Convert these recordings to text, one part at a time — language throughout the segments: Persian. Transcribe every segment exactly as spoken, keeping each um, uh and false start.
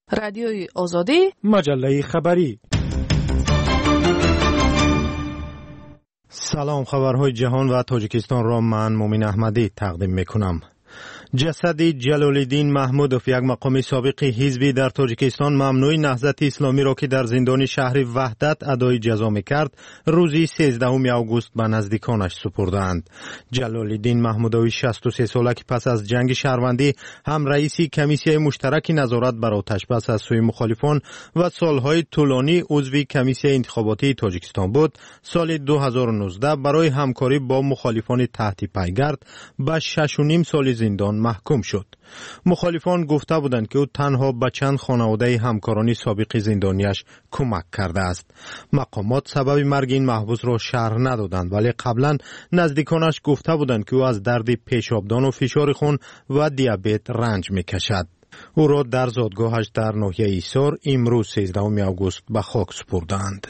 رادیوی آزادی، مجله خبری. سلام، خبرهای جهان و تاجیکستان را من مومن احمدی تقدیم میکنم. جسد جلالالدین محمودوف، یک مقام سابق حزبی در تاجیکستان ممنوع نهضت اسلامی را که در زندان شهر وحدت ادای جزا میکرد، روزی سیزدهم آگوست به نزدیکانش سپردند. جلالالدین محمودوف شصت و سه ساله که پس از جنگ شهروندی هم رئیس کمیسیه مشترک نظارت بر آتشبس از سوی مخالفان و سالهای طولانی عضو کمیسیه انتخاباتی تاجیکستان بود، سال دو هزار و نوزده برای همکاری با مخالفان تحت پیگرد به شش و نیم سال زندان محکوم شد. مخالفان گفته بودند که او تنها به چند خانواده همکارانی سابق زندانیش کمک کرده است. مقامات سبب مرگ این محبوس را شرح ندادند، ولی قبلا نزدیکانش گفته بودند که او از درد پیشابدان و فشار خون و دیابت رنج میکشد. او را در زادگاهش در ناحیه ایسار امروز سیزدهم آگوست به خاک سپردند.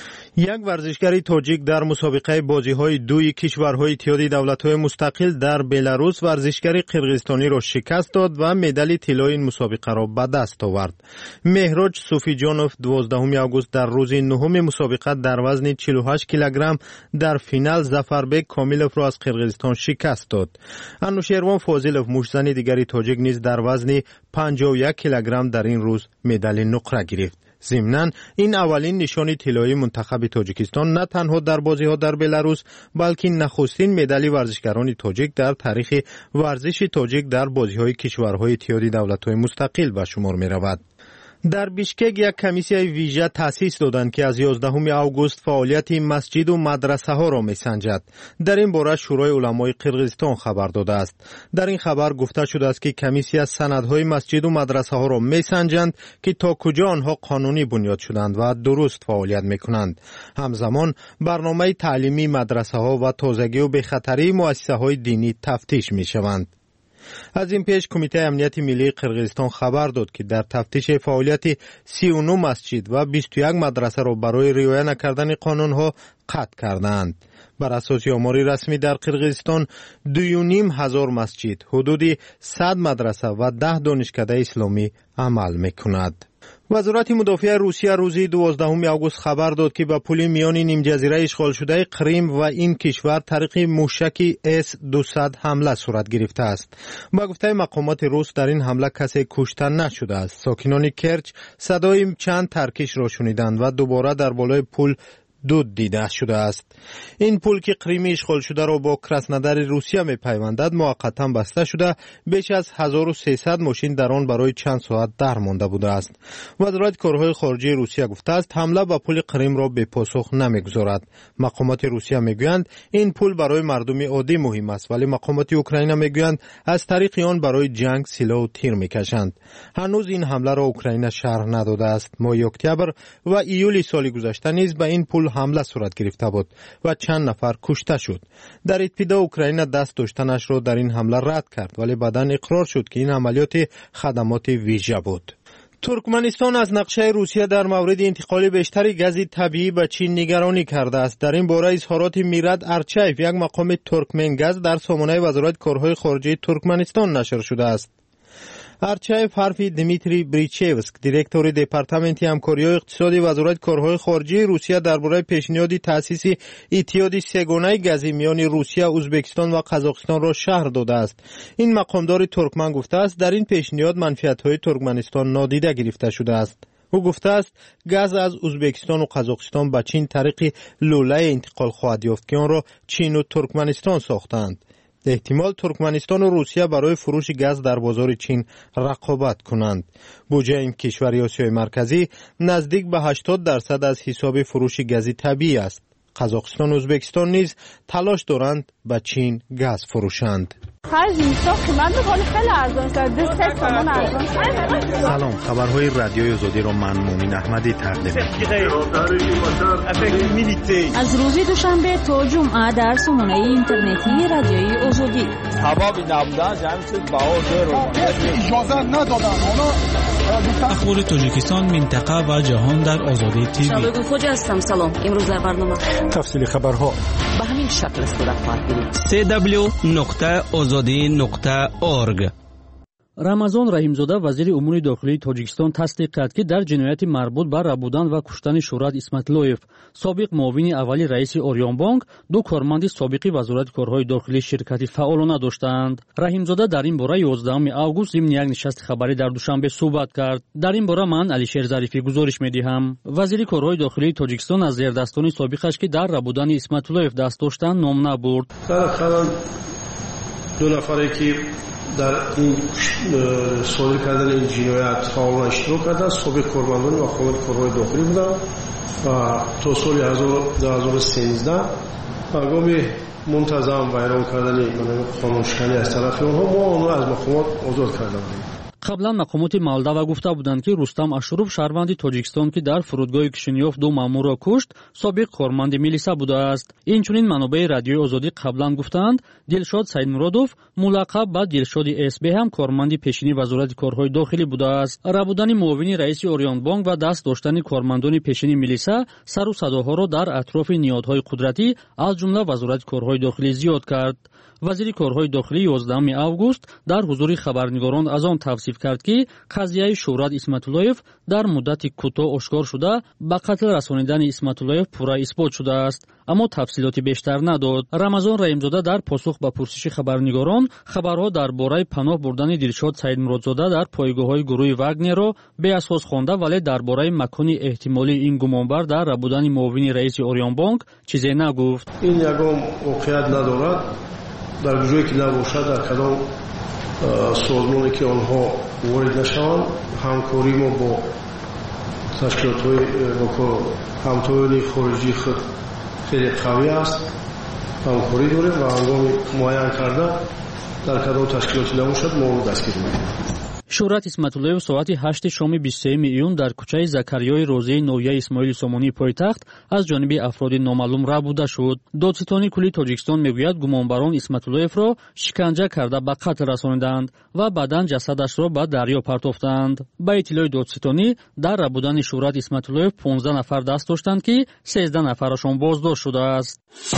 یک ورزشگر تاجیک در مسابقه بازی‌های دوی کشورهای اتحادیه دولت‌های مستقل در بلاروس ورزشگر قرقیزستانی را شکست داد و مدال طلای این مسابقه را به دست آورد. مهراج صوفیجانوف دوازدهم آگوست در روز نهم مسابقه در وزن چهل و هشت کیلوگرم در فینال ظفربک کامیلوف را از قرقیزستان شکست داد. انوشیروان فاضلوف مشتزن دیگری تاجیک نیز در وزن پنجاه و یک کیلوگرم در این روز مدال نقره گرفت. ضمناً این اولین نشان طلایی منتخب تاجیکستان نه تنها در بازی‌ها در بلاروس، بلکه نخستین مدال ورزشکاران تاجیک در تاریخ ورزش تاجیک در بازی‌های کشورهای اتحادیه دولت‌های مستقل به شمار می‌رود. در بیشکک یک کمیسیه ویژه تأسیس دادند که از یازدهم آگوست فعالیت مسجد و مدرسه ها را میسنجد. در این باره شورای علمای قرقیزستان خبر داده است. در این خبر گفته شده است که کمیسیه سندهای مسجد و مدرسه ها را میسنجند که تا کجا آنها قانونی بنیاد شدند و درست فعالیت میکنند. همزمان برنامه تعلیمی مدرسه ها و تازگی و بخطری مؤسسه های دینی تفتیش میشوند. از این پیش کمیته امنیت ملی قرقیزستان خبر داد که در تفتیش فعالیت سی و نه مسجد و بیست و یک مدرسه را برای رعایت نکردن قانونها قطع کردند. بر اساس آمار رسمی در قرقیزستان دو و نیم هزار مسجد، حدود صد مدرسه و ده دانشکده اسلامی عمل میکند. وزارت مدافع روسیه روزی دوازدهم آگوست خبر داد که به پل میان نیم جزیره اشغال شده کریم و این کشور طریق موشک اس دویست حمله صورت گرفته است. با گفته مقامات روس در این حمله کسی کشته نشده است. ساکنان کرچ صدای چند ترکش را شنیدند و دوباره در بالای پل دود دیده شده است. این پل که کریم اشغال شده را با کراسنودار روسیه می پیوندد موقتا بسته شده، بیش از هزار و سیصد ماشین در آن برای چند ساعت در مانده بوده است. وزارت کارهای خارجه روسیه گفته است حمله به پل کریم را به پاسخ نمیگذارد. مقامات روسیه میگویند این پل برای مردم عادی مهم است، ولی مقامات اوکراین میگویند از طریق آن برای جنگ سلاح و تیر میکشند. هنوز این حمله را اوکراین شرح نداده است. ماه اکتبر و ایول سال گذشته نیز به این پل حمله صورت گرفته بود و چند نفر کشته شد. در ابتدا اوکراین دست داشتنش را در این حمله رد کرد، ولی بعداً اقرار شد که این عملیات خدمات ویژه بود. ترکمنستان از نقشه روسیه در مورد انتقال بیشتر گاز طبیعی به چین نگرانی کرده است. در این باره اظهارات میراد ارچایف، یک مقام ترکمنگاز، در سامانه وزارت کارهای خارجه ترکمنستان نشر شده است. ارچایف حرفی دمیتری بریچیوسک، دیرکتور دپارتمنت همکاری اقتصادی وزارت کارهای خارجه روسیه درباره پیشنهاد تأسیس اتحاد سه‌گانه گازی میان روسیه، ازبکستان و قزاقستان را شرح داده است. این مقامدار ترکمن گفته است در این پیشنهاد منفعت‌های ترکمنستان نادیده گرفته شده است. او گفته است گاز از ازبکستان و قزاقستان به چین طریق لوله انتقال خواهد یافت که آن را چین و ترکمنستان ساختند. احتمال ترکمنستان و روسیه برای فروش گاز در بازار چین رقابت کنند. بودجه این کشور آسیای مرکزی نزدیک به هشتاد درصد از حساب فروش گاز طبیعی است. قزاقستان و ازبکستان نیز تلاش دارند به چین گاز فروشند. سلام، خبرهای رادیوی آزادی را من مومن احمدی تقدیم می‌کنم. از روز دوشنبه تا جمعه در سامانه اینترنتی رادیوی آزادی. اخبار تاجیکستان، منطقه و جهان در آزادی تیوی. شبکه خوج هستم. سلام. امروز در برنامه تفصیل خبرها به همین شکل صورت خواهد گرفت. سی دبلیو نقطه آزادی نقطه اورگ. рамазон раҳимзода вазири умури дохилии тоҷикистон тасдиқ кард ки дар ҷинояти марбут ба рабудан ва куштани Шӯҳрат Исматиллоев, собиқ муовини аввали раиси Орионбонк, ду корманди собиқи вазорати корҳои дохилӣ ширкати фаъолона доштаанд. раҳимзода дар ин бора ёздаҳуми август зимни як нишасти хабарӣ дар Душанбе суҳбат кард. дар ин бора ман Алишер Зарифӣ гузориш медиҳам. вазири корҳои дохилии тоҷикистон аз зердастони собиқаш ки дар рабудани Исматиллоев даст доштанд ном набурд. ду нафаре ки дар ин содир кардани ин ҷиноят фаъолан иштирок карданд собиқ кормандони мақомоти корҳои дохилӣ буданд ва то соли ду ҳазору сенздаҳ ҳангоми мунтазам вайрон кардани қонуншиканӣ аз тарафи онҳо мо онро аз мақомот озод карда будем. қаблан мақомоти Молдова гуфта буданд ки Рустам Ашуров шаҳрванди Тоҷикистон ки дар фурудгоҳи Кишинёв ду маъмурро кушт, собиқ корманди милиса будааст. Инчунин манобаи радиои Озодӣ қаблан гуфтанд, Дилшод Саидмуродов мулаққаб ба Дилшоди СБ ҳам корманди пешини вазорати корҳои дохилӣ будааст. Рабудани муовини раиси Орионбонк ва даст доштани кормандони пешини милиса сару садоҳоро дар атрофи ниҳодҳои қудратӣ аз ҷумла вазорати корҳои дохилӣ зиёд кард. вазири корҳои дохилӣ ёздаҳуми август дар ҳузури хабарнигорон аз он тавсиф кард ки қазияи Шӯҳрат Исматиллоев дар муддати кӯтоҳ ошкор шуда ба қатл расонидани Исматиллоев пурра исбот шудааст, аммо тафсилоти бештар надод. рамазон раҳимзода дар посух ба пурсиши хабарнигорон хабарҳо дар бораи паноҳ бурдани Дилшод Саидмуродзода дар пойгоҳҳои гурӯҳи Вагнерро беасос хонда, вале дар бораи макони эҳтимолии ин гумонбар дар рабудани муовини раиси Орионбонк чизе нагуфт. ин ягон воқеият надорад. дар ҷое ки набошад, дар кадом созмоне ки онҳо ворид нашаванд, ҳамкорӣ мо бо ташкилотҳои бо ҳамтоёни хориҷии худ хеле қавӣ аст. ҳамкорӣ дорем ва ҳангоми муайян карда дар кадом ташкилоти набошад мо онро дастгирӣ мекунем. Шӯҳрат Исматиллоев соати ҳашти шоми бисту сеюми июн дар кӯчаи Закариёи Розияи ноҳияи Исмоили Сомонии пойтахт аз ҷониби афроди номаълум рабуда шуд. Додситони кулли Тоҷикистон мегӯяд, гумонбарон Исматиллоевро шиканҷа карда ба қатл расониданд ва баъдан ҷасадашро ба дарё партофтанд. ба иттилои додситонӣ, дар рабудани Шӯҳрат Исматиллоев понздаҳ нафар даст доштанд ки сенздаҳ нафарашон боздошт шудааст.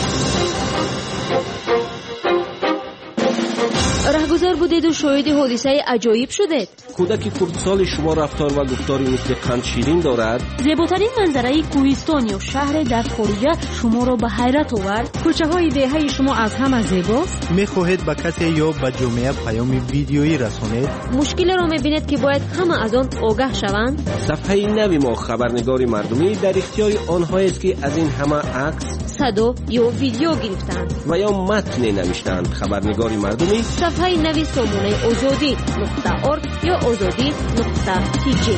раҳгузар будеду шоҳиди ҳодисаи аҷоиб шудед. кӯдаки хурдсоли шумо рафтор ва гуфтори мисли қандширин дорад. зеботарин манзараи кӯҳистон ё шаҳре дар хориҷа шуморо ба ҳайрат овард. кӯчаҳои деҳаи шумо аз ҳама зебост. мехоҳед ба касе ё ба ҷомеа паёми видеоӣ расонед. мушкилеро мебинед ки бояд ҳама аз он огаҳ шаванд. сафҳаи нави мо хабарнигори мардумӣ дар ихтиёри онҳоест ки аз ин ҳама акс, садо ё видео гирифтанд ва ё матне навиштанд. хабарнигори мардумӣ сафҳаи нави сомонаи озодӣ нуқта орг ё озодӣ нуқта тиҷи.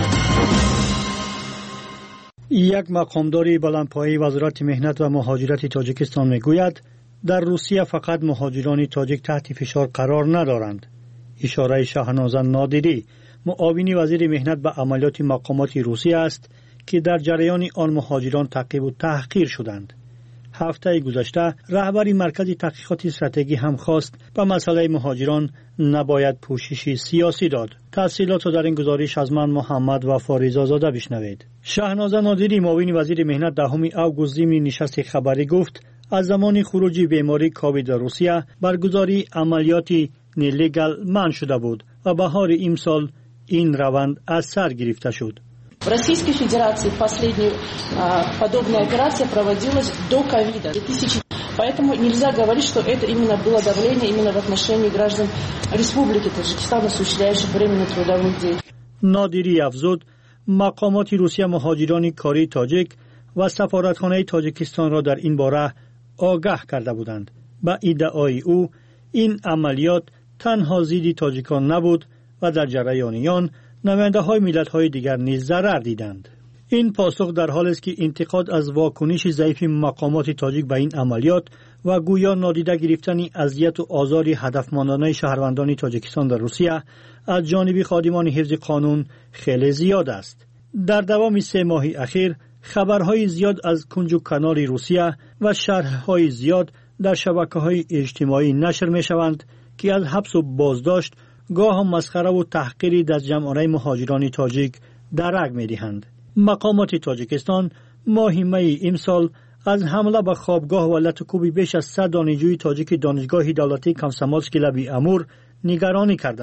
як мақомдори баландпояи вазорати меҳнат ва муҳоҷирати Тоҷикистон мегӯяд, дар Русия фақат муҳоҷирони тоҷик таҳти фишор қарор надоранд. ишораи Шаҳноза Нодирӣ, муовини вазири меҳнат ба амалиёти мақомоти Русия аст, ки дар ҷараёни он муҳоҷирон таъқибу таҳқир шуданд. ҳафтаи гузашта раҳбари маркази таҳқиқоти стратегӣ ҳам хост ба масъалаи муҳоҷирон набояд пӯшиши сиёсӣ дод. тафсилотро дар ин гузориш аз ман Муҳаммад Вафоризозода бишнавед. Шаҳноза Нодирӣ, муовини вазири меҳнат, даҳуми август зимни нишасти хабарӣ гуфт, аз замони хуруҷи бемории ковид дар Русия баргузории амалиёти нелегал манъ шуда буд ва баҳори имсол ин раванд аз сар гирифта шуд. В Российской Федерации последняя а, подобная операция проводилась до ковида. Поэтому нельзя говорить, что это именно было давление именно в отношении граждан Республики Таджикистан, осуществляющих временную трудовую деятельность. Нодирӣ афзуд, мақомоти Русия муҳоҷирони кории тоҷик ва сафоратхонаи Тоҷикистонро дар ин бора огаҳ карда буданд. ба иддаои ӯ, ин амалиёт танҳо зидди тоҷикон набуд ва дар ҷараёни он намояндаҳои миллатҳои дигар низ зарар диданд. ин посух дар ҳолест ки интиқод аз вокуниши заифи мақомоти тоҷик ба ин амалиёт ва гӯё нодида гирифтани азияту озори ҳадафманданаи шаҳрвандони Тоҷикистон дар Русия аз ҷониби ходимони ҳифзи қонун хеле зиёд аст. дар давоми се моҳи ахир хабарҳои зиёд аз кунҷу канори Русия ва шарҳҳои зиёд дар шабакаҳои иҷтимоӣ нашр мешаванд ки аз ҳабсу боздошт гоҳ масхараву таҳқири дастҷамъонаи муҳоҷирони тоҷик дарак медиҳанд. мақомоти Тоҷикистон моҳи майи имсол аз ҳамла ба хобгоҳ ва латукуби беш аз сад донишҷӯи тоҷики донишгоҳи давлатии Комсомольский лаби Амур нигаронӣ карданд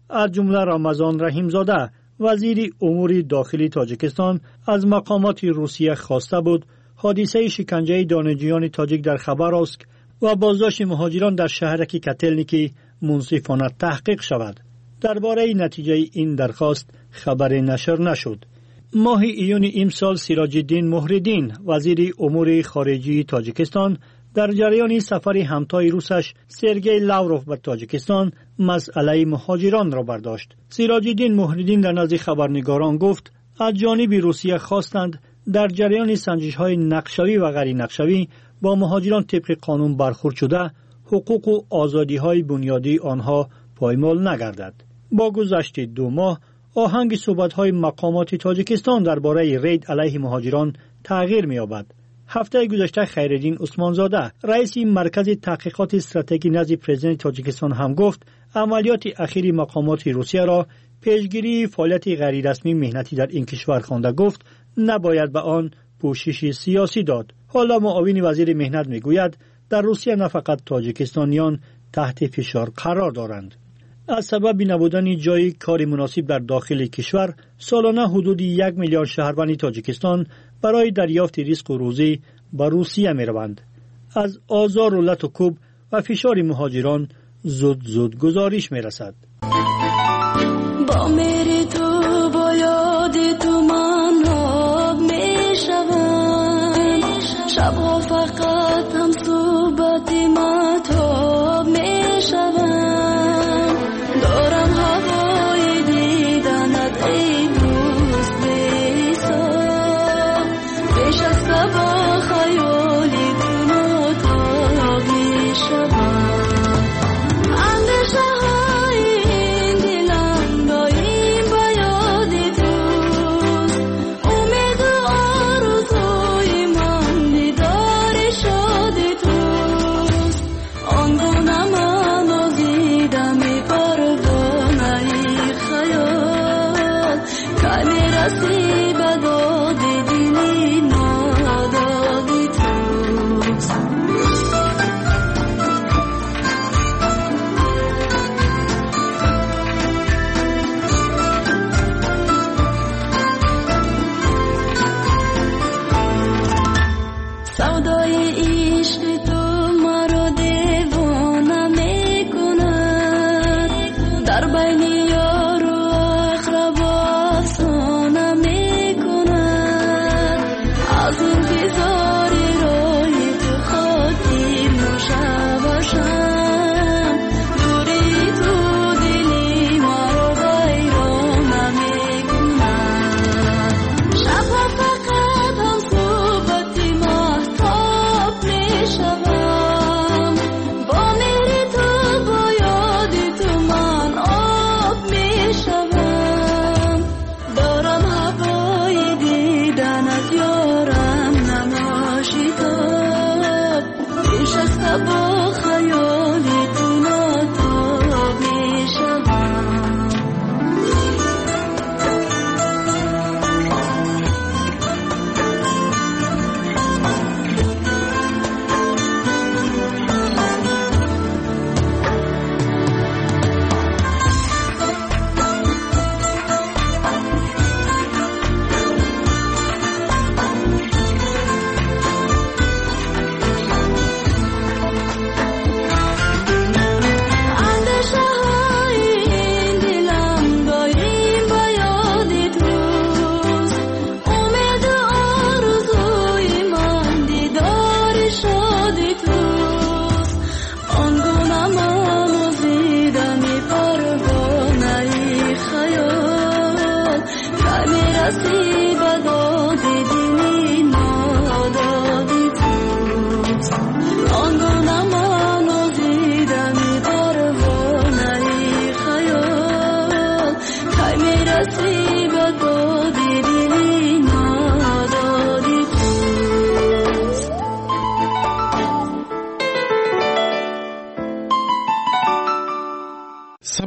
از جمله رمضان رحیمزاده وزیر امور داخلی تاجیکستان از مقامات روسیه خواسته بود حادثه شکنجه دانشجویان تاجیک در خبرسک و بازداشت مهاجران در شهرک کتلنیکی منصفانه تحقیق شود. درباره نتیجه این درخواست خبر نشر نشد. ماه ایون امسال سیراج الدین محردین وزیر امور خارجه تاجیکستان در جریان سفر همتای روسش سرگئی لاوروف به تاجیکستان مسئله مهاجران را برداشت. سیراج الدین محردین در نزد خبرنگاران گفت از جانب روسیه خواستند در جریان سنجش‌های نقشوی و غیر نقشوی با مهاجران طبق قانون برخورد شده حقوق و آزادی‌های بنیادی آنها پایمال نگردد. با گذشت دو ماه آهنگ صحبت‌های مقامات تاجیکستان درباره رید علیه مهاجران تغییر می‌یابد. هفته گذشته خیرالدین عثمانزاده رئیس مرکز تحقیقات استراتژی نزد پرزیدنت تاجیکستان هم گفت عملیات اخیر مقامات روسیه را پیشگیری فعالیت غیر رسمی مهنتی در این کشور خوانده گفت نباید به آن پوشش سیاسی داد. حالا معاون وزیر مهنت میگوید در روسیه نه فقط تاجیکستانیان تحت فشار قرار دارند. از سبب نبودن جای کار مناسب در داخل کشور سالانه حدود یک میلیون شهروند تاجیکستان برای دریافت رزق و روزی به روسیه می روند. از آزار و لط و کوب و فشار مهاجران زود زود گزارش می رسد. با میری تو با یاد تو من آب می شوم شبها فقط هم صحبت مطاب می شوم دارم هوای دیدنت ای دوست بی‌حساب پیش از صبح خیالی تو مطاب می شوم اندیشه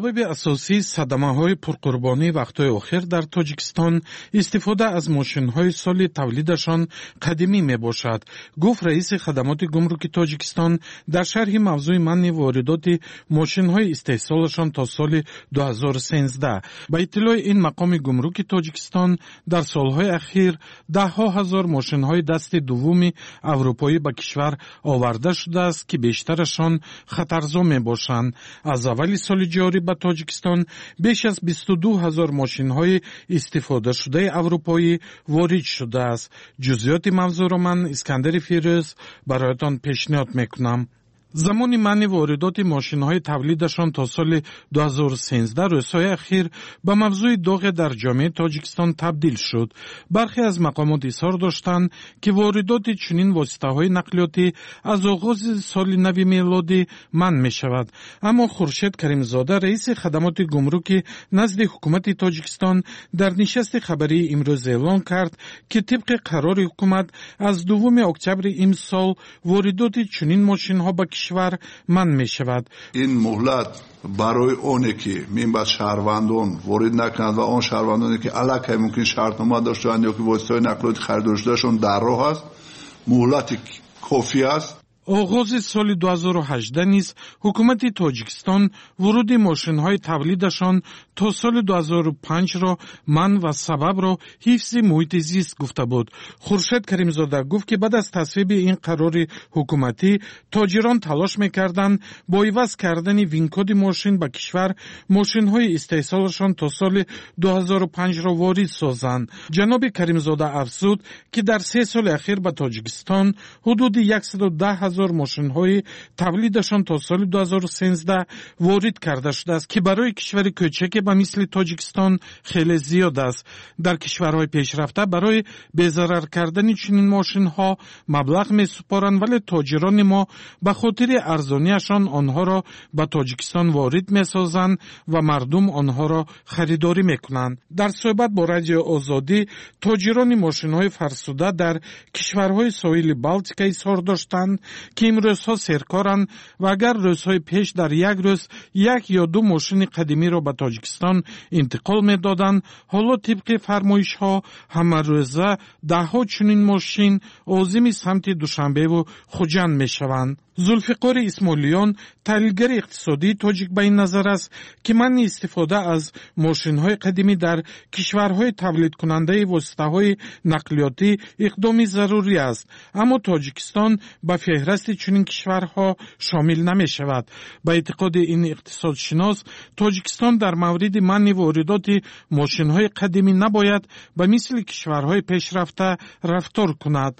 سبب اساسی صدمه‌های پرقربانی وقت‌های اخیر در تاجیکستان استفاده از ماشین‌های سال تولیدشان قدیمی میباشد، گفت رئیس خدمات گمرک تاجیکستان در شرح موضوع منع واردات ماشین‌های استحصالشان تا سال دو هزار و سیزده. با اطلاع این مقام گمرک تاجیکستان در سالهای اخیر ده ها هزار ماشین‌های دست دوم اروپایی به کشور آورده شده است که بیشترشان خطرزا میباشند. از اول سال جاری به تاجیکستان بیش از بیست و دو هزار ماشین‌های استفاده شده اروپایی وارد شده است. جزئیات موضوع را من اسکندر فیروز برایتان پیشنهاد میکنم. زمان منع واردات ماشین‌های تولیدشان تا سال دو هزار و سیزده روزهای اخیر به موضوع داغ در جامعه تاجیکستان تبدیل شد. برخی از مقامات اصرار داشتند که واردات چنین واسطه‌های نقلیاتی از آغاز سال نو میلادی منع می‌شود. اما خورشید کریمزاده رئیس خدمات گمرک نزد حکومت تاجیکستان در نشست خبری امروز اعلام کرد که طبق قرار حکومت از دوم اکتبر امسال واردات چنین ماشین‌ها به کشور من می شود. این مهلت برای اونه که می‌باید شهروندان وارد نکنند و آن شهروندانی که علاقه ممکن شرطنامه داشتند یا که واسطه نقلیات خریداری داشتند در راه است، مهلت کافی است. آغاز سال دو هزار و هجده نیز حکومت تاجیکستان ورود ماشین‌های تولیدشان تا سال دو هزار و پنج را من و سبب را حفظ محیط زیست گفته بود. خورشید کریمزاده گفت که بعد از تصویب این قرار حکومتی تاجران تلاش می‌کردند با عوض کردن وینکد ماشین به کشور ماشین‌های استحصالشان تا سال دو هزار و پنج را وارد سازند. جناب کریمزاده افزود که در سه سال اخیر به تاجیکستان حدود صد و ده هزار ماشین‌های تولیدشان تا سال دو هزار و سیزده وارد کرده شده است که برای کشور کوچک به مثل تاجیکستان خیلی زیاد است. در کشورهای پیشرفته برای بی‌ضرر کردن چنین ماشین‌ها مبلغ می‌سپارند، ولی تاجران ما به خاطر ارزانیشان آنها را به تاجیکستان وارد می‌سازند و مردم آنها را خریداری می‌کنند. در صحبت با رادیو آزادی تاجران ماشین‌های فرسوده در کشورهای ساحل بالتیک اظهار داشتند که این روزها سرکارند و اگر روزهای پیش در یک روز یک یا دو ماشین قدیمی را به تاجیکستان انتقال می‌دادند، حالا طبق فرمایش‌ها همه روزه ده ها چنین ماشین عازم سمت دوشنبه و خوجند می‌شوند. زلفقار اسماعیلیان تحلیلگر اقتصادی تاجیک به این نظر است که من استفاده از ماشین‌های قدیمی در کشورهای تولید کننده واسطه‌های نقلیاتی اقدامی ضروری است، اما تاجیکستان به فهرست چنین کشورها شامل نمی شود. به اعتقاد این اقتصادشناس تاجیکستان در مورد منع واردات ماشین‌های قدیمی نباید به مثل کشورهای پیشرفته رفتار کند.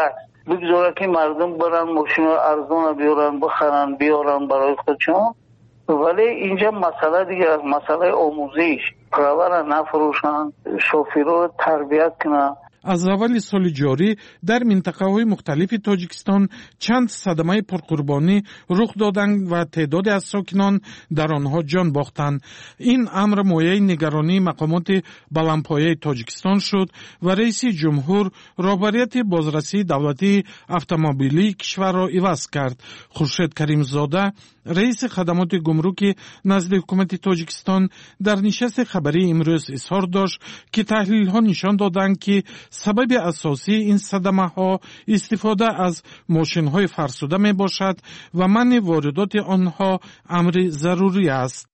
بگذاره که مردم برن ماشین ارزان بیارن بخرن بیارن برای خودشون، ولی اینجا مسئله دیگه از مسئله آموزش، پرور نفروشن، شوفیرو تربیت کنن. از اول سال جاری در منطقه‌های مختلف تاجیکستان چند صدمه پرقربانی رخ دادند و تعدادی از ساکنان در آنها جان باختند. این امر مایه نگرانی مقامات بلندپایه تاجیکستان شد و رئیس جمهور رهبریت بازرسی دولتی اتومبیلی کشور را عوض کرد. خورشید کریمزاده رئیس خدمات گمرک نزد حکومت تاجیکستان در نشست خبری امروز اظهار داشت که تحلیل‌ها نشان دادند که سبب اساسی این صدمه ها استفاده از ماشین های فرسوده می باشد و منع واردات آنها امر ضروری است.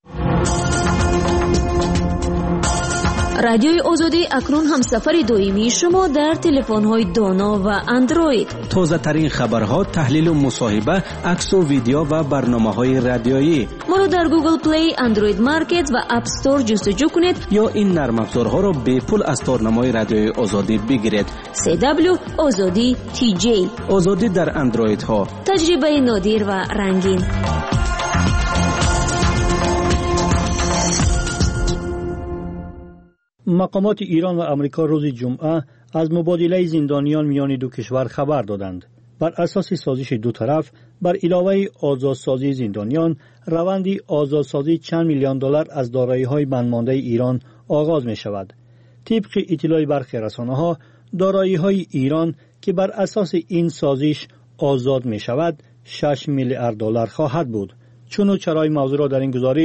رادیوی آزادی اکنون همسفر دائمی شما در تلفن‌های دانا و اندروید. تازه ترین خبرها، تحلیل و مصاحبه، عکس و ویدیو و برنامه‌های رادیویی. ما را در گوگل پلی، اندروید مارکت و اپ استور جستجو کنید یا این نرم افزارها را به پول از تارنمای رادیوی آزادی بگیرید. سی دبلیو آزادی تی جی. آزادی در اندروید ها. تجربه نادر و رنگین. مقامات ایران و امریکا روز جمعه از مبادله زندانیان میان دو کشور خبر دادند. بر اساس سازش دو طرف بر علاوه آزادسازی زندانیان، روند آزادسازی چند میلیون دلار از دارایی‌های بندمانده ایران آغاز می شود. طبق اطلاع برخی رسانه‌ها، دارایی‌های ایران که بر اساس این سازش آزاد می شود، شش میلیارد دلار خواهد بود. چون و چرای موضوع را در این گزارش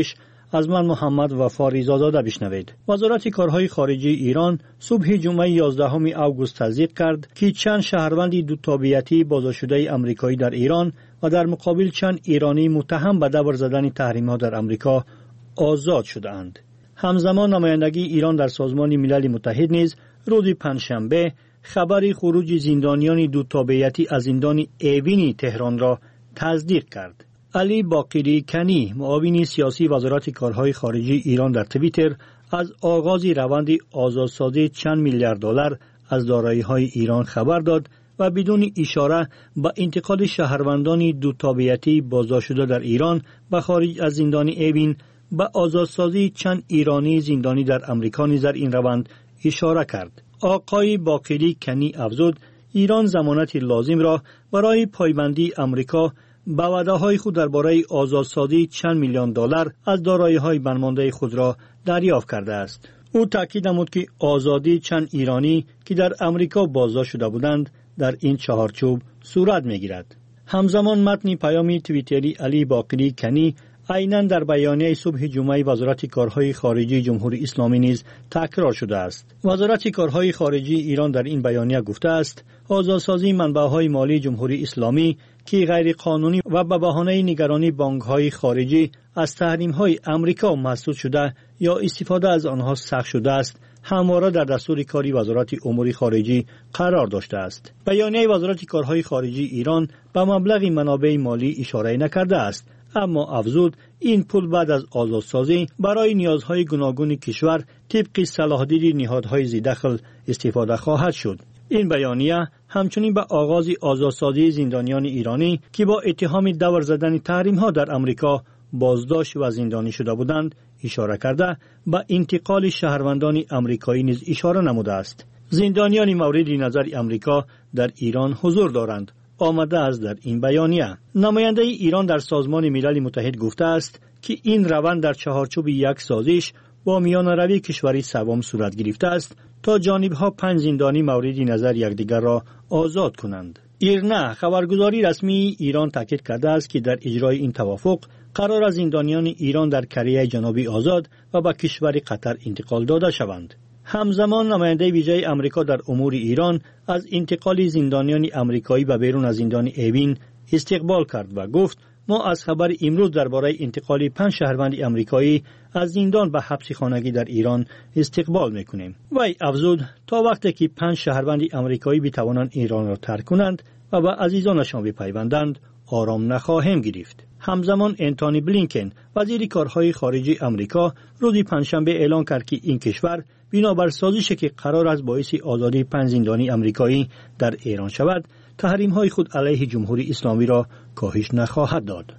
از من محمد وفا ریزاداده بشنوید. وزارت کارهای خارجه ایران صبح جمعه یازدهم آگوست تصدیق کرد که چند شهروند دو تابعیتی بازداشتشده آمریکایی در ایران و در مقابل چند ایرانی متهم به دور زدن تحریم‌ها در آمریکا آزاد شدند. همزمان نمایندگی ایران در سازمان ملل متحد نیز روز پنجشنبه خبر خروج زندانیان دو تابعیتی از زندان اوین تهران را تصدیق کرد. علی باقری کنی، معاون سیاسی وزارت کارهای خارجه ایران، در توییتر از آغاز روند آزادسازی چند میلیارد دلار از دارایی‌های ایران خبر داد و بدون اشاره به انتقال شهروندان دو تابعیتی بازداشت شده در ایران به خارج از زندان اوین به آزادسازی چند ایرانی زندانی در آمریکا نیز در این روند اشاره کرد. آقای باقری کنی افزود ایران ضمانت لازم را برای پایبندی آمریکا به وعده‌های خود درباره آزادسازی چند میلیون دلار از دارایی‌های بنمانده خود را دریافت کرده است. او تاکید نمود که آزادی چند ایرانی که در آمریکا بازداشت شده بودند در این چهارچوب صورت می‌گیرد. همزمان متن پیام توییتری علی باقری کنی عیناً در بیانیه صبح جمعه وزارت کارهای خارجه جمهوری اسلامی نیز تکرار شده است. وزارت کارهای خارجه ایران در این بیانیه گفته است آزادسازی منبع‌های مالی جمهوری اسلامی که غیر قانونی و به بهانه نگرانی بانک‌های خارجی از تحریم‌های آمریکا مسدود شده یا استفاده از آنها سخت شده است، همواره در دستور کاری وزارت امور خارجه قرار داشته است. بیانیه وزارت کارهای خارجه ایران به مبلغ منابع مالی اشاره نکرده است، اما افزود این پول بعد از آزادسازی برای نیازهای گوناگون کشور طبق صلاح‌دید نهادهای ذی‌دخل استفاده خواهد شد. این بیانیه همچنین به آغاز آزادسازی زندانیان ایرانی که با اتهام دور زدن تحریم‌ها در آمریکا بازداشت و زندانی شده بودند اشاره کرده به انتقال شهروندان آمریکایی نیز اشاره نموده است. زندانیان مورد نظر آمریکا در ایران حضور دارند آمده است. در این بیانیه نماینده ایران در سازمان ملل متحد گفته است که این روند در چهارچوب یک سازش با میانروی کشوری سوم صورت گرفته است تا جانبها پنج زندانی مورد نظر یکدیگر را آزاد کنند. ایرنا خبرگزاری رسمی ایران تاکید کرده است که در اجرای این توافق قرار است زندانیان ایران در کره جنوبی آزاد و به کشور قطر انتقال داده شوند. همزمان نماینده ویژه آمریکا در امور ایران از انتقال زندانیان آمریکایی به بیرون از زندان اوین استقبال کرد و گفت ما از خبر امروز درباره انتقال پنج شهروند آمریکایی از زندان به حبس خانگی در ایران استقبال میکنیم. وی افزود تا وقتی که پنج شهروند آمریکایی بتوانند ایران را ترک کنند و به عزیزانشان بپیوندند آرام نخواهیم گرفت. همزمان انتونی بلینکن وزیر کارهای خارجه آمریکا روز پنجشنبه اعلام کرد که این کشور بنابر سازشی که قرار است باعث آزادی پنج زندانی آمریکایی در ایران شود تحریم‌های خود علیه جمهوری اسلامی را کاهش نخواهد داد.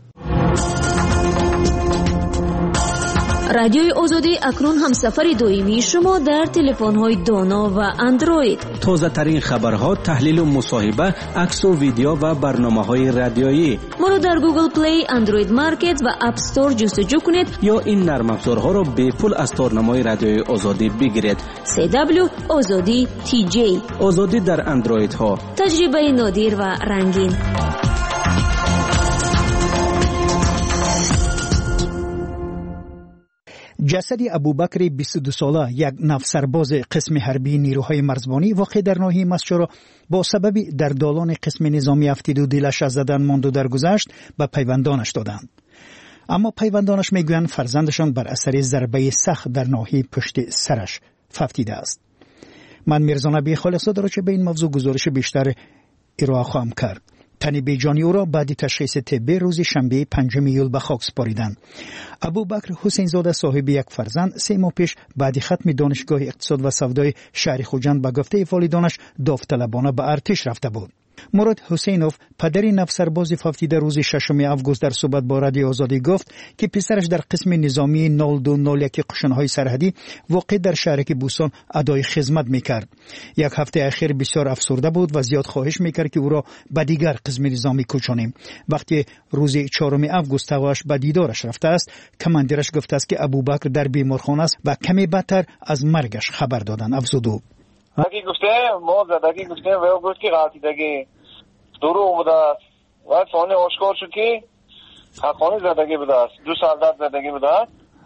رادیوی آزادی اکنون همسفر دائمی شما در تلفن‌های دانا و اندروید. تازه ترین خبرها، تحلیل و مصاحبه، عکس و ویدیو و برنامه‌های رادیویی. ما را در گوگل پلی، اندروید مارکت و اپ استور جستجو کنید یا این نرم افزارها را به پول از تارنمای رادیوی آزادی بگیرید. سی دبلیو آزادی تی جی. آزادی در اندروید ها. تجربه نادر و رنگین. جسد ابوبکر بیست و دو ساله، یک نفسرباز قسم حربی نیروهای مرزبانی واقع در ناحیه مسجد را با سبب در دالان قسم نظامی افتید و دلش از زدن ماند و درگذشت به پیوندانش دادند. اما پیوندانش میگویند فرزندشان بر اثر ضربه سخت در ناحیه پشت سرش ففتیده است. من میرزا نبی خالص‌زاده را چه به این موضوع گزارش بیشتر ارائه خواهم کرد. تن بیجانی او را بعد تشخیص طبی روز شنبه پنجم ایول به خاک سپاریدند. ابوبکر حسین زاده صاحب یک فرزند سه ماه پیش بعد ختم دانشگاه اقتصاد و سودای شهر خوجند به گفته والدانش داوطلبانه به ارتش رفته بود. مراد حسینوف پدر نفسرباز ففتیده روز ششم آگوست در صحبت با رادیو آزادی گفت که پسرش در قسم نظامی نود و دو نود و یک قشنهای سرحدی واقع در شهرک بوستان ادای خدمت میکرد. یک هفته اخیر بسیار افسرده بود و زیاد خواهش میکرد که او را به دیگر قسم نظامی کوچانیم. وقتی روز چهارم آگوست تواش به دیدارش رفته است، کماندیرش گفته است که ابوبکر در بیمارخانه است و کمی بدتر از مرگش خبر دادند. افزود اگه گفته ما زدگی گفته و گفت که قاطیدگی درو بوده است و سانه آشکار شد که حقانی زدگی بوده است. دو سال داد زدگی بوده است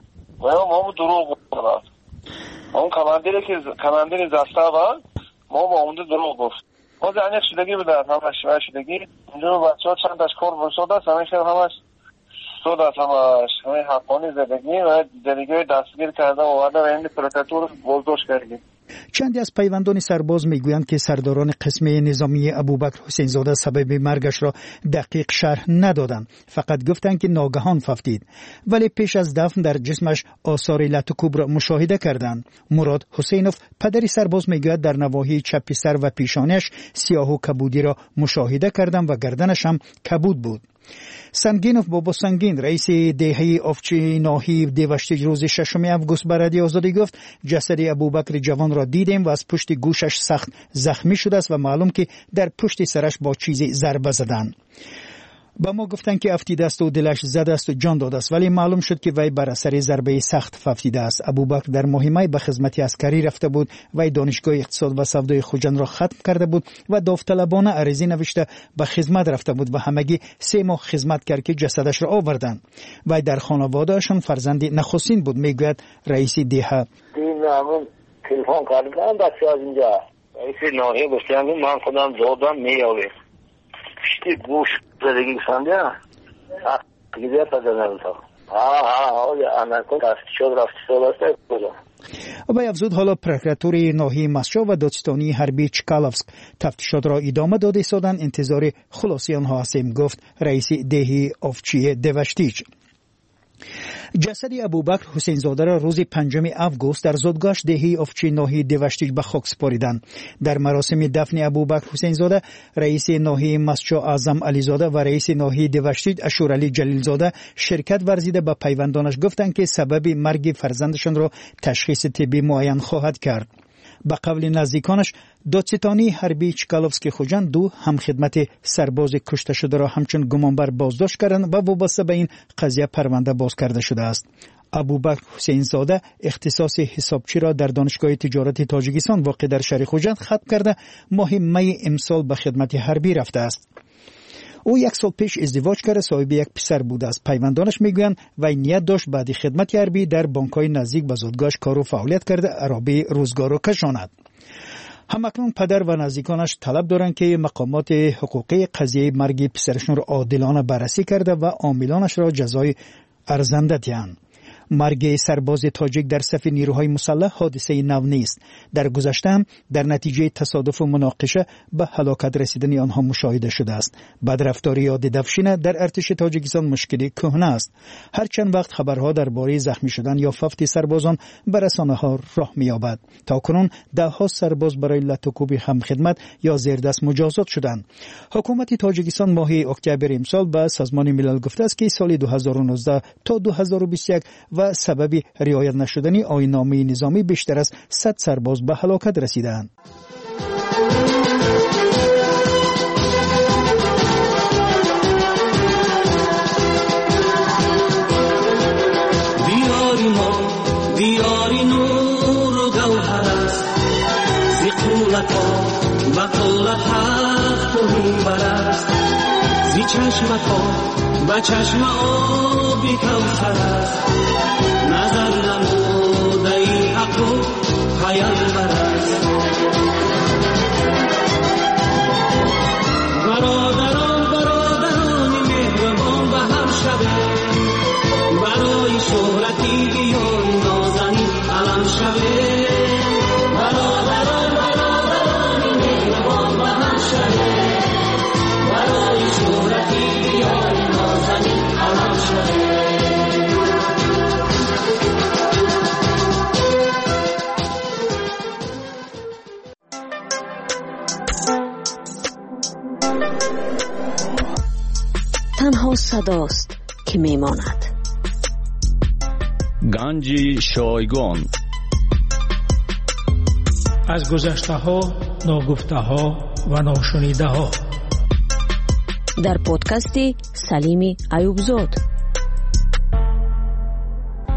و ما هم دروغ گفت. اون کماندری که کماندری زستاوا ما با اون دروغ گفت. ما زنگ شدگی بود همش شما شدگی اونجا بچه‌ها چند تاش کار ورسود است همش همش سود است همش همین حقانی زدگی و دیگه دستگیر کرده و بعد این پروکاتور بازداشت کردیم. چندی از پیوندان سرباز میگویند که سرداران قسم نظامی ابوبکر حسین زاده سبب مرگش را دقیق شرح ندادند، فقط گفتند که ناگهان ففتید، ولی پیش از دفن در جسمش آثار لطکوب را مشاهده کردند. مراد حسینوف پدری سرباز میگوید در نواحی چپ سر و پیشانیش سیاه و کبودی را مشاهده کردند و گردنش هم کبود بود. سنگینوف بابا سنگین رئیس دهه افچی ناحیه دیوشتیج روز ششم آگوست به رادیو آزادی گفت جسد ابوبکر جوان را دیدیم و از پشت گوشش سخت زخمی شده است و معلوم که در پشت سرش با چیزی ضربه زدند. با ما گفتند که افتیده است و دلش زده است و جان داده است، ولی معلوم شد که وی بر اثر ضربه سخت ففتیده است. ابوبکر در مهمه به خدمت عسکری رفته بود. وی دانشگاه اقتصاد و سودای خوجند را ختم کرده بود و داوطلبانه عریضه نوشته به خدمت رفته بود و همگی سه ماه خدمت کرد که جسدش را آوردند. وی در خانواده‌شان فرزند نخستین بود، میگوید رئیس دهه. همون تلفن کردن بچه از اینجا رئیس ناحیه گفتند من خودم دادم میآوه پشتی گوش زدگی سنده دیگه پدرم تا ها ها ها انا کن شد رفت سواسته کجا و افزود حالا پروکراتور ناحیه مسجو و دادستانی حربی چکالوفسک تفتیشات را ادامه داده ایستادند. انتظار خلاصی آنها هستیم، گفت رئیس دهه افچی دیوشتیج. جسد ابوبکر حسین زاده را روز پنجم آگوست در زادگاه دهه افچی ناحیه دیوشتیج به خاک سپاریدند. در مراسم دفن ابوبکر حسین زاده رئیس ناحیه مسجو اعظم علی زاده و رئیس ناحیه دیوشتیج اشورعلی جلیل زاده شرکت ورزیده به پیوندانش گفتند که سبب مرگ فرزندشان را تشخیص طبی معین خواهد کرد. به قول نزدیکانش دادستانی حربی چکالوفسکی خوجند دو هم خدمت سرباز کشته شده را همچون گمانبر بازداشت کردند و وابسته به این قضیه پرونده باز کرده شده است. ابوبکر حسین زاده اختصاص حسابچی را در دانشگاه تجارت تاجیکستان واقع در شهر خوجند ختم کرده ماه می امسال به خدمت حربی رفته است. او یک سال پیش ازدواج کرده، صاحب یک پسر بوده است. پیوندانش میگویند وی نیت داشت بعد خدمت حربی در بانک‌های نزدیک به زادگاهش کار و فعالیت کرده عربی روزگار را کشاند. همکنون پدر و نزدیکانش طلب دارند که مقامات حقوقی قضیه مرگ پسرشون را عادلانه بررسی کرده و عاملانش را جزای ارزنده دهند. مرگ سرباز تاجیک در صف نیروهای مسلح حادثه نو نیست. در گذشته هم در نتیجه تصادف و مناقشه به هلاکت رسیدن آنها مشاهده شده است. بدرفتاری یا ددفشین در ارتش تاجیکستان مشکلی کهنه است. هر چند وقت خبرها درباره زخمی شدن یا فوت سربازان به رسانه‌ها راه می‌یابد. تاکنون ده‌ها سرباز برای لطکوب همخدمت یا زیردست مجازات شدند. حکومت تاجیکستان ماه اکتبر امسال به سازمان ملل گفته است که سال دو هزار و نوزده تا دو هزار و بیست و یک و سبب رعایت نشدن آیین‌نامه نظامی بیشتر از صد سرباز به هلاکت رسیدند. دیاری ما دیاری نور و گوهر است زی قولت ها و قولت حق و میبر است زی چشمت ها و چشم آبی کوثر است نظر نموده ای حق و پیامبر است برادران برادرانی مهربان به هم شده برای شهرتی بیان نازنین علم شده برادران برادرانی مهربان به هم شده برای شهرتی بیان نازنین علم شده. تنها صداست که میماند. گنج شایگان از گذشته ها، ناگفته ها و ناشنیده ها در پادکست سلیم ایوبزاد.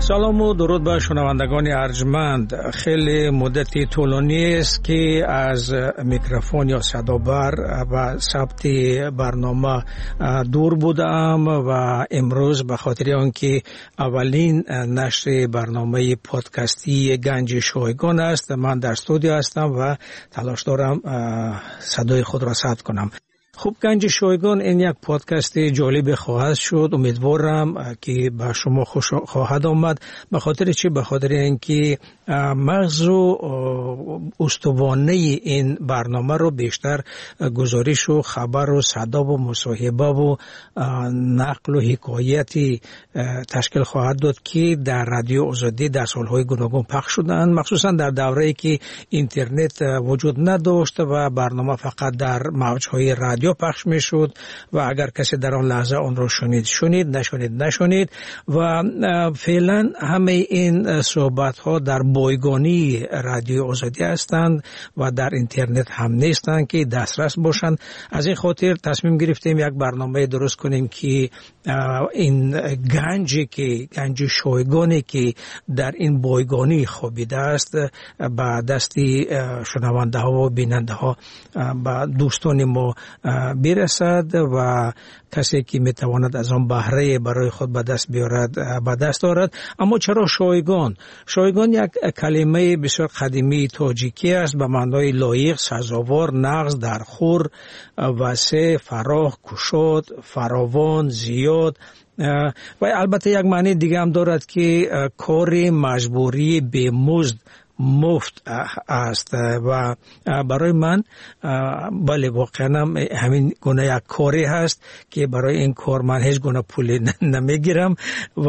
سلام و درود به شنوندگان ارجمند. خیلی مدتی طولانی است که از میکروفون یا صدابر و ثبت برنامه دور بودم و امروز به خاطر آنکه اولین نشر برنامه پادکستی گنج شایگان است، من در استودیو هستم و تلاش دارم صدای خود را ثبت کنم. خوب، گنج شایگان این یک پادکست جالب خواهد شد. امیدوارم که به شما خوش خواهد آمد. به خاطر چی؟ به خاطر اینکه مغز و استوانه این برنامه رو بیشتر گزارش و خبر و صدا و مصاحبه و نقل و حکایتی تشکیل خواهد داد که در رادیو آزادی در سالهای گوناگون پخش شدند، مخصوصا در دوره‌ای که اینترنت وجود نداشت و برنامه فقط در موج‌های رادیو پخش می شد و اگر کسی در آن لحظه آن را شنید شنید، نشنید نشنید. و فعلا همه این صحبت ها در بایگانی رادیو آزادی هستند و در اینترنت هم نیستند که دسترس باشند. از این خاطر تصمیم گرفتیم یک برنامه درست کنیم که این گنجی که گنج شایگانی که در این بایگانی خوابیده است به دستی شنونده ها و بیننده ها به دوستان ما برسد و کسی که میتواند از آن بهره برای خود به دست بیارد به دست آورد. اما چرا شایگان؟ شایگان یک کلمه بسیار قدیمی تاجیکی است به معنای لایق، سزاوار، نغز، درخور، وسع، فراخ، گشاد، فراوان، زیاد. و البته یک معنی دیگه هم دارد که کار مجبوری به مزد مفت است و برای من بله واقعا همین گونه یک کاری هست که برای این کار من هیچ گونه پول نمیگیرم و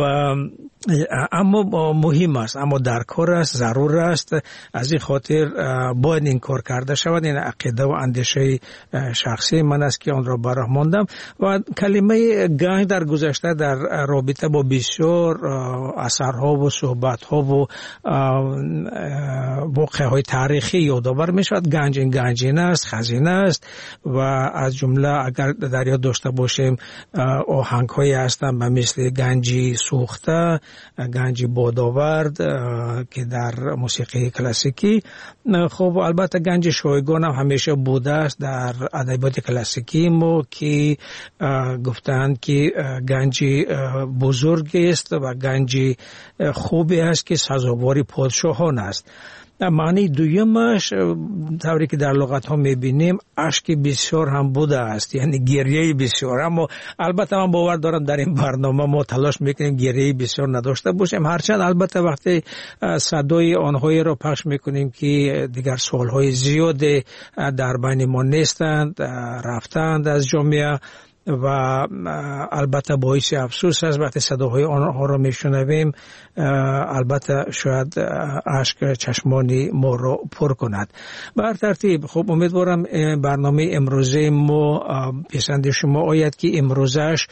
اما مهم است، اما در کار است، ضرور است. از این خاطر باید این کار کرده شود. این عقیده و اندیشه شخصی من است که آن را براه ماندم. و کلمه گنج در گذشته در رابطه با بسیار اثرها و صحبتها و واقعه های تاریخی یادآور می شود. گنج این گنجینه است، خزینه است و از جمله اگر در یاد داشته باشیم آهنگ هایی هستند به مثل گنجی سوخته، گنجی بادآورد که در موسیقی کلاسیکی. خب البته گنج شایگان هم همیشه بوده است در ادبیات کلاسیکی ما که گفتند که گنجی بزرگی است و گنجی خوبی است که سزاوار پادشاهان است. معنی دویمش طوری که در لغت ها میبینیم اشک بسیار هم بوده است، یعنی گریه بسیار. اما البته من باور دارم در این برنامه ما تلاش میکنیم گریه بسیار نداشته باشیم، هرچند البته وقتی صدای آنهایی را پخش میکنیم که دیگر سالهای زیاد در بین ما نیستند، رفتند از جامعه و البته باعث افسوس است وقتی صداهای آنها را میشنویم. البته شاید اشک چشمانی ما را پر کند. بر ترتیب خب امیدوارم برنامه امروزه ما پسند شما آید که امروزش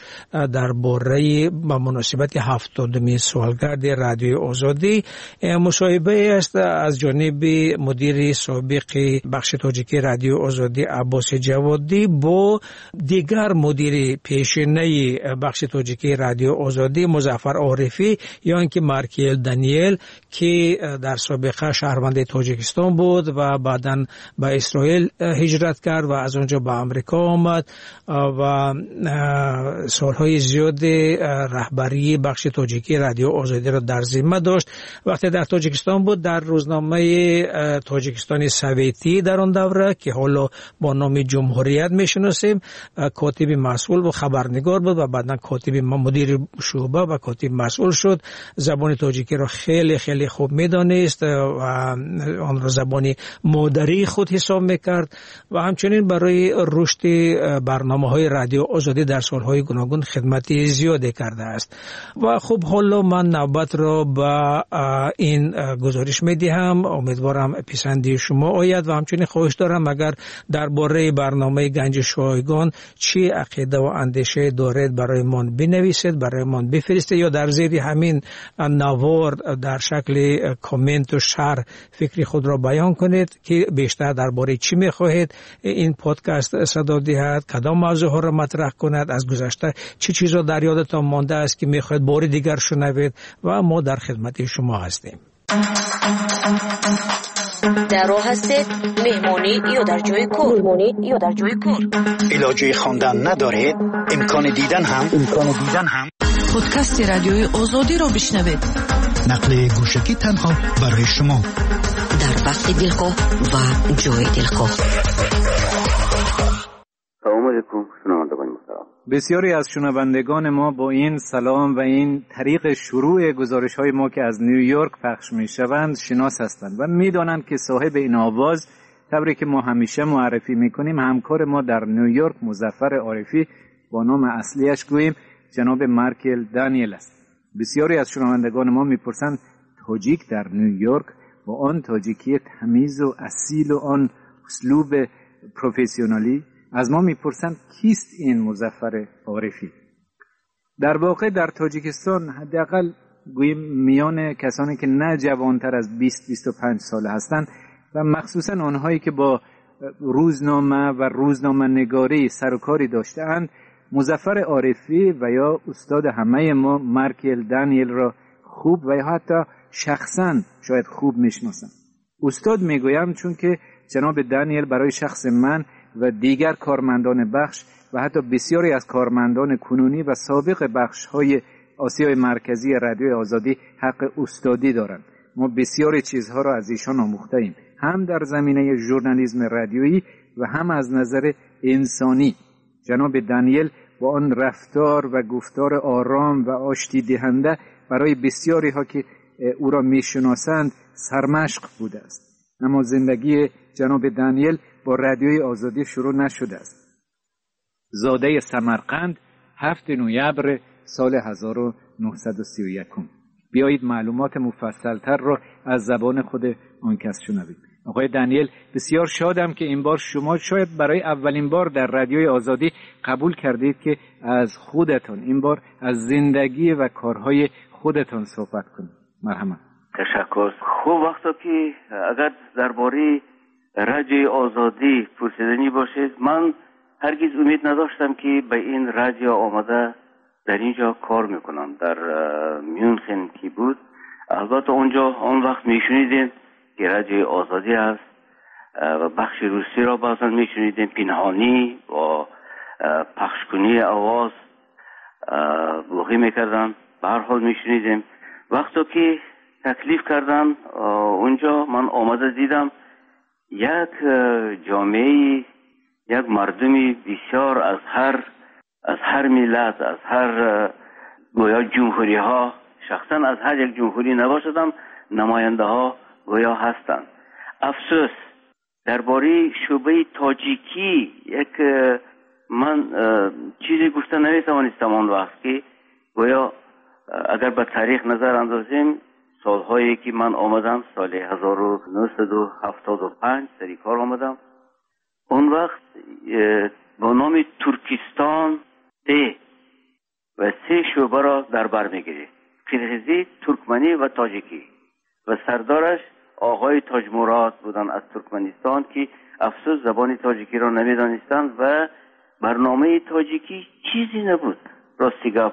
درباره با مناسبت هفتادمین سالگرد رادیو آزادی مصاحبه است از جانب مدیر سابق بخش تاجیکی رادیو آزادی عباس جوادی با دیگر مدیر پیشینه بخش تاجیکی رادیو آزادی مظفر عارفی یا اینکه مارکیل دانیل که در سابقه شهروند تاجیکستان بود و بعداً به اسرائیل هجرت کرد و از اونجا به آمریکا آمد و سالهای زیاد رهبری بخش تاجیکی رادیو آزادی را در ذمه داشت. وقتی در تاجیکستان بود در روزنامه تاجیکستان سویتی در آن دوره که حالا با نام جمهوریت میشناسیم کاتب مسئول و خبرنگار بود و بعداً کاتب مدیر شعبه و کاتب مسئول شد. زبان تاجیکی را خیلی خیلی خوب میدانست و آن را زبان مادری خود حساب میکرد و همچنین برای رشد برنامه‌های رادیو آزادی در سالهای گوناگون خدمت زیادی کرده است. و خب حالا من نوبت را به این گزارش میدهم، امیدوارم پسندی شما آید و همچنین خواهش دارم اگر درباره برنامه گنج شایگان چی عقیده عقیده و اندیشه دارید برایمان بنویسید، برایمان بفرستید یا در زیر همین نوار در شکل کامنت و شرح فکری خود را بیان کنید که بیشتر درباره چی میخواهید این پادکست صدا دهد، کدام موضوع ها را مطرح کند، از گذشته چه چیزا در یادتان مانده است که میخواهید بار دیگر شنوید و ما در خدمت شما هستیم. در راه هستید، مهمانی یا در جای کار، مهمانی یا در جای کار. علاجه خواندن ندارید، امکان دیدن هم امکان دیدن هم پادکست رادیوی آزادی را بشنوید. نقل گوشکی تنها برای شما در وقت دلخواه و جای دلخواه. سلام علیکم شنوندگان محترم. بسیاری از شنوندگان ما با این سلام و این طریق شروع گزارش های ما که از نیویورک پخش می شوند شناس هستند و می دانند که صاحب این آواز طوری که ما همیشه معرفی می کنیم همکار ما در نیویورک مظفر عارفی با نام اصلیش گوییم جناب مارکل دانیل است. بسیاری از شنوندگان ما می پرسند تاجیک در نیویورک با آن تاجیکی تمیز و اصیل و آن اسلوب پروفسیونالی از ما میپرسند کیست این مظفر عارفی؟ در واقع در تاجیکستان حداقل گوییم میان کسانی که نه جوانتر از بیست بیست و پنج ساله هستند و مخصوصا آنهایی که با روزنامه و روزنامه نگاری سر و کاری داشته‌اند مظفر عارفی و یا استاد همه ما مارکل دانیل را خوب و یا حتی شخصا شاید خوب میشناسند. استاد میگویم چون که جناب دانیل برای شخص من و دیگر کارمندان بخش و حتی بسیاری از کارمندان کنونی و سابق بخش‌های آسیای مرکزی رادیوی آزادی حق استادی دارند. ما بسیاری چیزها را از ایشان آموخته‌ایم، هم در زمینه ژورنالیسم رادیویی و هم از نظر انسانی. جناب دانیل با آن رفتار و گفتار آرام و آشتی دهنده برای بسیاری ها که او را میشناسند سرمشق بوده است. اما زندگی جناب دانیل با رادیوی آزادی شروع نشده است. زاده سمرقند، هفتم نوامبر سال هزار و نهصد و سی و یک. بیایید معلومات مفصلتر را از زبان خود آن کس شنوید. آقای دانیل، بسیار شادم که این بار شما شاید برای اولین بار در رادیوی آزادی قبول کردید که از خودتان این بار از زندگی و کارهای خودتان صحبت کنید. مرحبا. تشکر. خوب وقتا که اگر درباره رادیوی آزادی پرسیدنی باشید، من هرگز امید نداشتم که به این رادیو آمده در اینجا کار میکنم. در میونخن کی بود، البته اونجا اون وقت میشنیدیم که رادیوی آزادی است و بخش روسی را بعضا میشنیدیم پنهانی و پخش کنی آواز بلوغی میکردن. به هر حال میشنیدیم. وقتی که تکلیف کردن اونجا من آمده دیدم یک جامعه، یک مردمی بسیار از هر از هر ملت، از هر گویا جمهوری ها، شخصا از هر یک جمهوری نباشدم نماینده ها گویا هستند. افسوس درباره شعبه تاجیکی یک من چیزی گفته نمیتوانستم آن وقت که گویا اگر به تاریخ نظر اندازیم سالهایی که من آمدم سال هزار و نهصد و هفتاد و پنج سری کار آمدم، اون وقت با نام ترکستان ده و سه شعبه را در بر میگیره: قرغیزی، ترکمنی و تاجیکی و سردارش آقای تاج مراد بودن از ترکمنستان که افسوس زبان تاجیکی را نمیدانستند و برنامه تاجیکی چیزی نبود. راستی گفت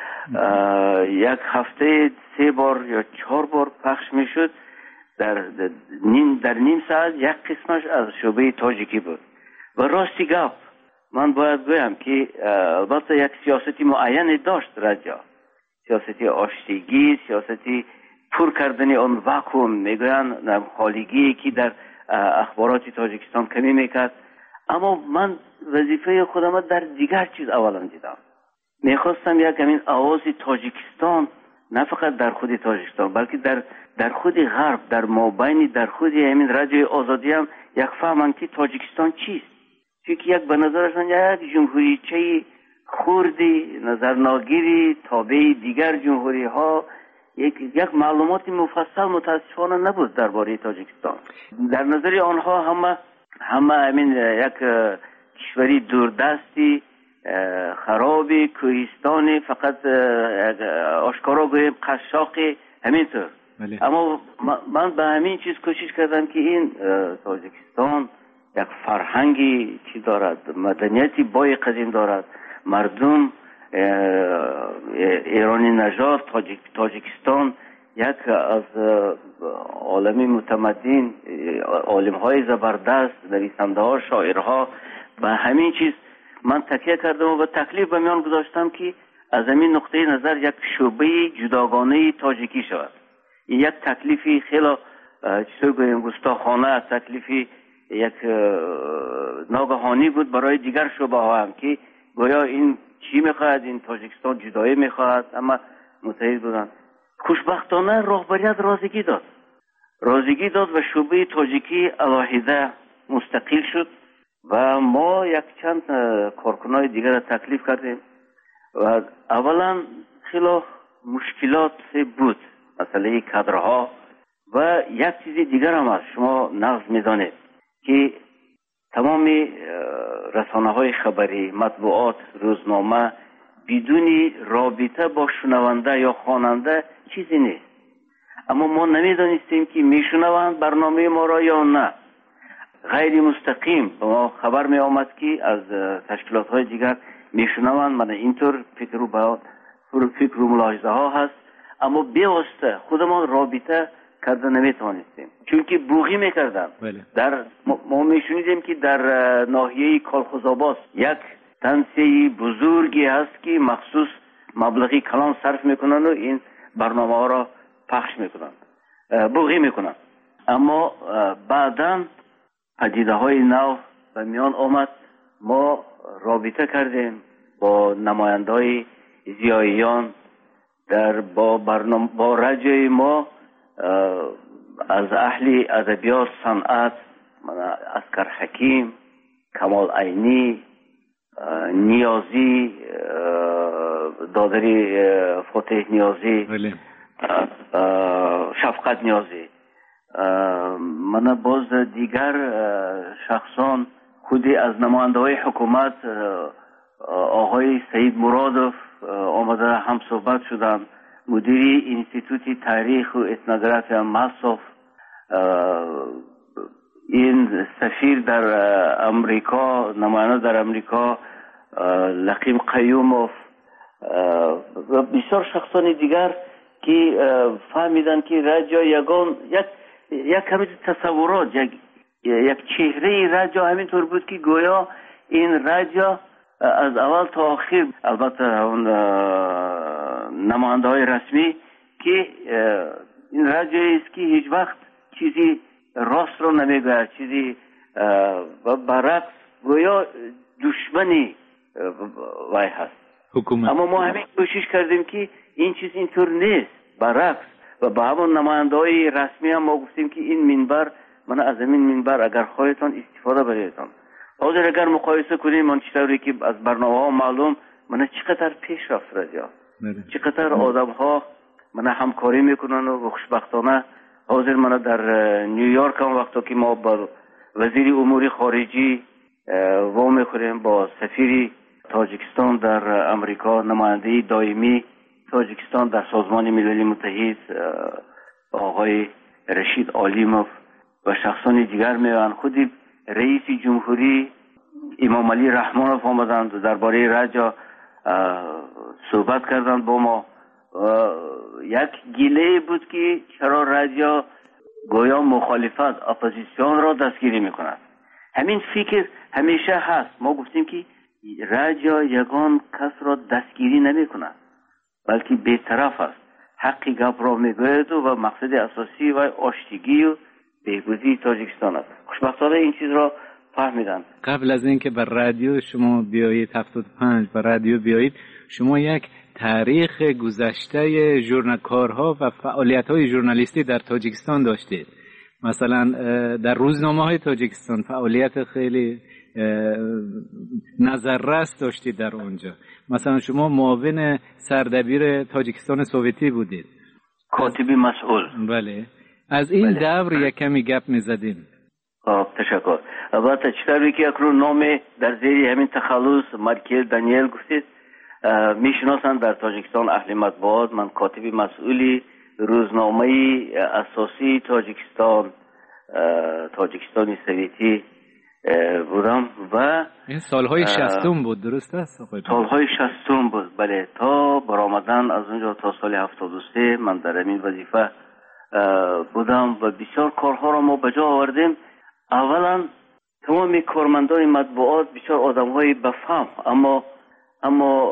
یک هفته سه بار یا چهار بار پخش میشد. در نیم در نیم ساعت یک قسمش از شعبه تاجیکی بود و راستی گفت من باید بگم که البته یک سیاستی معینی داشت رادیو، سیاستی آشتیگی، سیاستی پر کردن آن واکوم، میگویند خالیگی که در اخبارات تاجیکستان کمی میکرد. اما من وظیفه خودم در دیگر چیز اولا دیدم. میخواستم یک همین آواز تاجیکستان نه فقط در خود تاجیکستان بلکه در در خود غرب، در مابین در خود همین رادیوی آزادی هم یک فهمن که تاجیکستان چیست. چون یک به نظرشان یک جمهوری چه خوردی نظر ناگیری تابع دیگر جمهوری ها، یک یک معلومات مفصل متاسفانه نبود درباره تاجیکستان. در نظر آنها همه همه همین یک کشوری دوردستی خرابی کوهستانی فقط آشکارا گویم قشاقی همینطور. اما من به همین چیز کوشش کردم که این تاجیکستان یک فرهنگی چی دارد، مدنیتی بای قدیم دارد، مردم ایرانی نژاد تاجیک تاجیکستان یک از عالمی متمدن، عالم های زبردست، نویسنده ها، شاعرها، به همین چیز من تکیه کردم و به تکلیف به میان گذاشتم که از همین نقطه نظر یک شعبه جداگانه تاجیکی شود. این یک تکلیفی خیلی چطور گویم گستاخانه، تکلیفی یک ناگهانی بود برای دیگر شعبه ها هم که گویا این چی میخواهد، این تاجیکستان جدایی میخواهد، اما متحد بودن. خوشبختانه راهبریت رازگی داد رازگی داد و شعبه تاجیکی علاهیده مستقل شد و ما یک چند کارکنای دیگر را تکلیف کردیم و اولا خیلی مشکلات بود، مسئله کادرها و یک چیز دیگر هم است. شما نقض میدانید که تمام رسانه های خبری، مطبوعات، روزنامه بدون رابطه با شنونده یا خواننده چیزی نیست. اما ما نمیدانستیم که میشنوند برنامه ما را یا نه. غیر مستقیم به ما خبر می آمد که از تشکیلات های دیگر میشنوند. من اینطور فکر و با فکر و ملاحظه ها هست، اما بیوسته خودمان رابطه کرده نمیتوانستیم، چون که بوغی میکردن. در ما میشنیدیم که در ناحیه کالخوزآباد یک تنسیه بزرگی هست که مخصوص مبلغی کلان صرف میکنن و این برنامه ها را پخش میکنن، بوغی میکنن. اما بعداً پدیده های نو به میان آمد. ما رابطه کردیم با نماینده های زیاییان در با برنامه با رجای ما از اهل ادبیات، صنعت، اسکر حکیم، کمال عینی، نیازی، دادری فتح نیازی، شفقت نیازی، من باز دیگر شخصان خودی از نماینده های حکومت آقای سید مرادوف آمده هم صحبت شدن، مدیری انستیتوت تاریخ و اتنوگرافی مصرف، این سفیر در امریکا، نماینده در امریکا لقیم قیوموف و بسیار شخصان دیگر که فهمیدن که رجا یگان یک یک کمی تصورات، یک یک چهره رجا همینطور بود که گویا این رجا از اول تا آخر، البته اون نماینده های رسمی، که این رجایی است که هیچ وقت چیزی راست رو نمیگوید، چیزی و برعکس گویا دشمنی وای هست حکومت. اما ما همین کوشش کردیم که این چیز اینطور نیست، برعکس. و با همون نماینده های رسمی هم ما گفتیم که این منبر، من از این منبر اگر خواهیتان استفاده بریدتان. حاضر اگر مقایسه کنیم من چطوری که از برنامه ها معلوم من چقدر پیش رفت رجا، چقدر آدم ها من همکاری میکنن و خوشبختانه حاضر من در نیویورک هم وقتا که ما با وزیر امور خارجی و میخوریم، با سفیر تاجیکستان در امریکا، نماینده دائمی تاجیکستان در سازمان ملل متحد آقای رشید عالیموف و شخصان دیگر میان، خودی رئیس جمهوری امام علی رحمانوف آمدند درباره رجا صحبت کردند با ما. یک گله بود که چرا رجا گویا مخالفت، اپوزیسیون را دستگیری میکند. همین فکر همیشه هست. ما گفتیم که رجا یگان کس را دستگیری نمیکند، بلکه بی‌طرف است، حقی گپ را میگوید و مقصد اساسی و آشتگی و بهبودی تاجیکستان است. خوشبختانه این چیز را فهمیدن. قبل از اینکه بر رادیو شما بیایید هفتاد و پنج بر رادیو بیایید، شما یک تاریخ گذشته ژورنالکارها و فعالیت‌های ژورنالیستی در تاجیکستان داشتید. مثلا در روزنامه های تاجیکستان فعالیت خیلی نظررس داشتید در اونجا. مثلا شما معاون سردبیر تاجیکستان سوویتی بودید، کاتبی مسئول. بله. از این بله. دور یک کمی گپ می‌زدیم. تشکر. البته چطوری که اکنون نام در زیر همین تخلص مایکل دانیل گفتید میشناسند در تاجیکستان اهل مطبوعات. من کاتب مسئولی روزنامه اساسی تاجیکستان تاجیکستانی سویتی بودم و این سالهای شصتم بود، درست است؟ سالهای شصتم بود، بله. تا برآمدن از اونجا تا سال هفتاد و سه من در این وظیفه بودم و بسیار کارها را ما به جا آوردیم. اولا تمام کارمندان مطبوعات بسیار آدم‌های بفهم، اما اما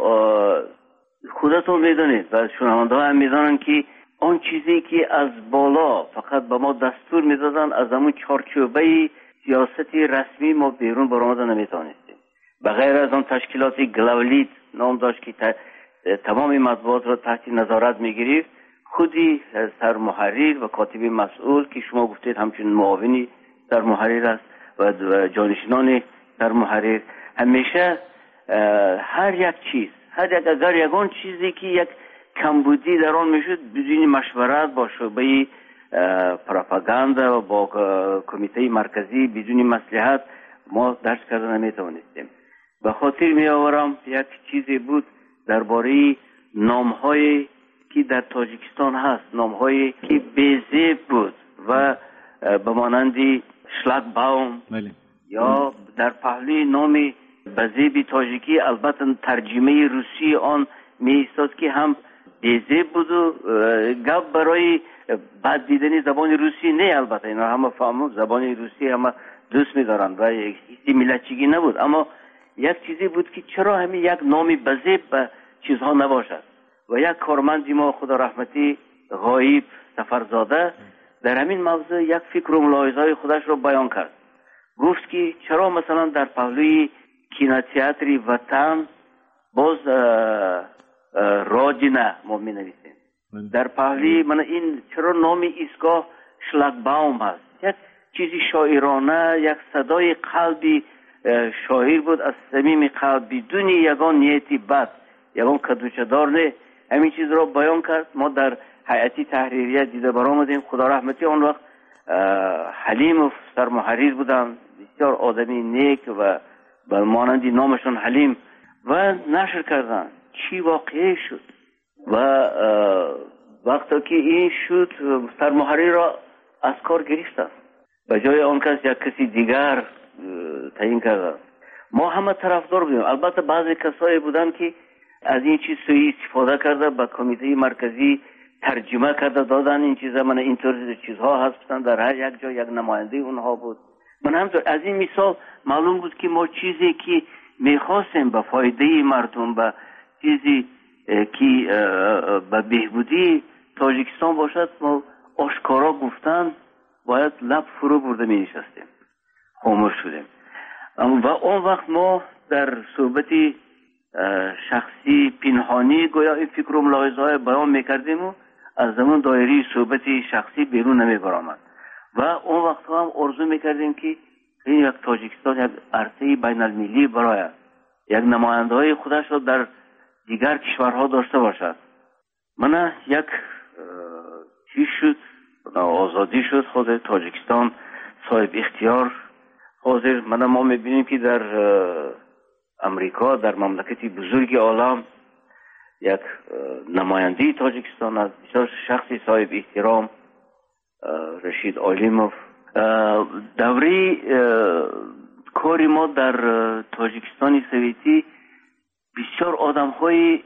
خودتون میدونید و شنونده ها هم میدونن که آن چیزی که از بالا فقط به ما دستور میدادن از همون چارچوبه سیاستی رسمی ما بیرون برآمده نمیتونستیم. بغیر از آن تشکیلات گلولیت نام داشت که تمام مطبوعات را تحت نظارت میگیرید، خودی سرمحرر و کاتب مسئول که شما گفتید همچنین معاونی سرمحرر است و جانشینان سرمحرر همیشه هر یک چیز هر یک اگر یگان چیزی که یک کمبودی در آن میشد بدون مشورت با شعبه پروپاگاندا و با کمیته مرکزی بدون مصلحت ما درس کردن نمیتوانستیم. به خاطر می آورم یک چیزی بود درباره نام‌هایی که در تاجیکستان هست، نام‌هایی که بی‌زیب بود و به مانند شلاگباوم یا در پهلوی نام بزیب تاجیکی البته ترجمه روسی آن می ایستاد که هم بی‌زیب بود و گپ برای بد دیدن زبان روسی نه. البته اینا همه فهمون زبان روسی همه دوست می دارن و هیچ ملتچگی نبود، اما یک چیزی بود که چرا همین یک نام بزیب به چیزها نباشد. و یک کارمندی ما خدا رحمتی غایب سفرزاده در همین موضوع یک فکر و ملاحظه‌های خودش رو بیان کرد. گفت که چرا مثلا در پهلوی کینوتئاتر وطن باز راجنه ما می نویسیم، در پهلوی من این چرا نام ایستگاه شلاگباوم هست. یک چیزی شاعرانه، یک صدای قلبی شاعر بود از صمیم قلب بدون یگان نیتی بد، یگان کدوچه‌دار نه. همین چیز را بیان کرد. ما در هیئتی تحریریه دیده برآمدیم. خدا رحمتی آن وقت حلیم و سرمحرر بودن، بسیار آدمی نیک و به مانند نامشون حلیم و نشر کردن چی واقعی شد. و وقتی که این شد سرمحرر را از کار گرفتن، به جای آن کس یک کسی دیگر تعیین کردن. ما همه طرفدار بودیم. البته بعضی کسایی بودن که از این چیز سوی استفاده کرده به کمیته مرکزی ترجمه کرده دادن این چیزا. من اینطور چیزها هستن در هر یک جا یک نماینده اونها بود. من همطور از این مثال معلوم بود که ما چیزی که میخواستیم به فایده مردم، به چیزی که به بهبودی تاجیکستان باشد، ما آشکارا گفتن باید لب فرو برده می نشستیم، خاموش شدیم. و اون وقت ما در صحبت شخصی پنهانی گویا این فکر و ملاحظه های بیان میکردیم و از زمان دایره صحبت شخصی بیرون نمی برآمد. و اون وقت هم آرزو میکردیم که این یک تاجیکستان یک عرصه بین المللی برای یک نماینده های خودش را در دیگر کشورها داشته باشد. من یک چیز شد، آزادی شد، خود تاجیکستان صاحب اختیار حاضر. من ما میبینیم که در امریکا، در مملکتی بزرگ عالم، یک نماینده تاجیکستان از بسیار شخصی صاحب احترام رشید عالیموف. دوره کاری ما در تاجیکستان سویتی بسیار آدم های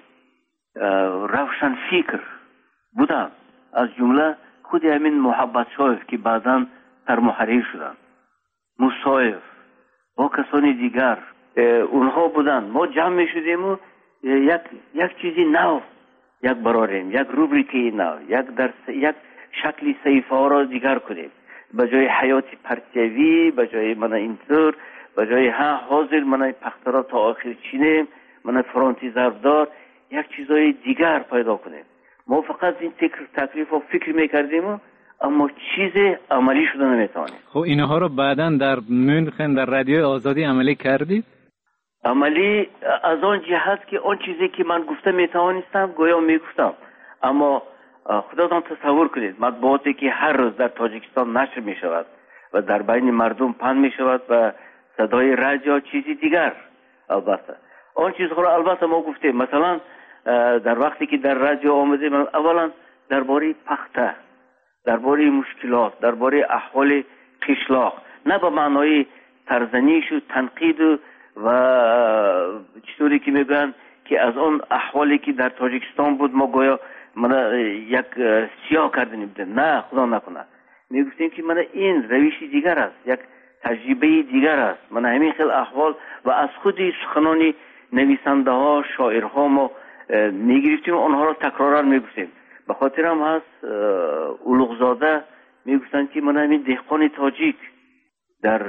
روشن فکر بودن، از جمله خود همین محبت شایف که بعداً سرمحرر شدن، مصایف با کسانی دیگر اونها بودن. ما جمع می شدیم و یک یک چیزی نو یک براریم، یک روبریکی نو، یک در یک شکلی صحیفه ها را دیگر کنیم. به جای حیات پرتیوی، به جای من اینطور، به جای ها حاضر من پخترا تا آخر چینیم، من فرانتی ضربدار، یک چیزای دیگر پیدا کنیم. ما فقط این تکلیف و فکر میکردیم اما چیز عملی شده نمیتوانیم. خب اینها رو بعداً در مونخن در رادیوی آزادی عملی کردید؟ عملی از آن جهت که آن چیزی که من گفته میتوانستم گویا میگفتم، اما خداتان تصور کنید مطبوعاتی که هر روز در تاجیکستان نشر میشود و در بین مردم پخش می شود و صدای رادیو چیزی دیگر. البته آن چیزها را البته ما گفتیم، مثلا در وقتی که در رادیو آمدیم اولا درباره پخته، درباره مشکلات، درباره احوال قشلاق، نه به معنای ترزنیش و تنقید و چطوری که میگن که از اون احوالی که در تاجیکستان بود ما گویا من یک سیاه کردنیم بده، نه خدا نکنه. میگفتیم که من این روشی دیگر است، یک تجربه دیگر است. من همین خیلی احوال و از خودی سخنانی نویسنده ها شاعرها ما میگرفتیم، آنها را تکرارا میگفتیم. به خاطر هم هست اولوغزاده میگفتن که من همین دهقان تاجیک در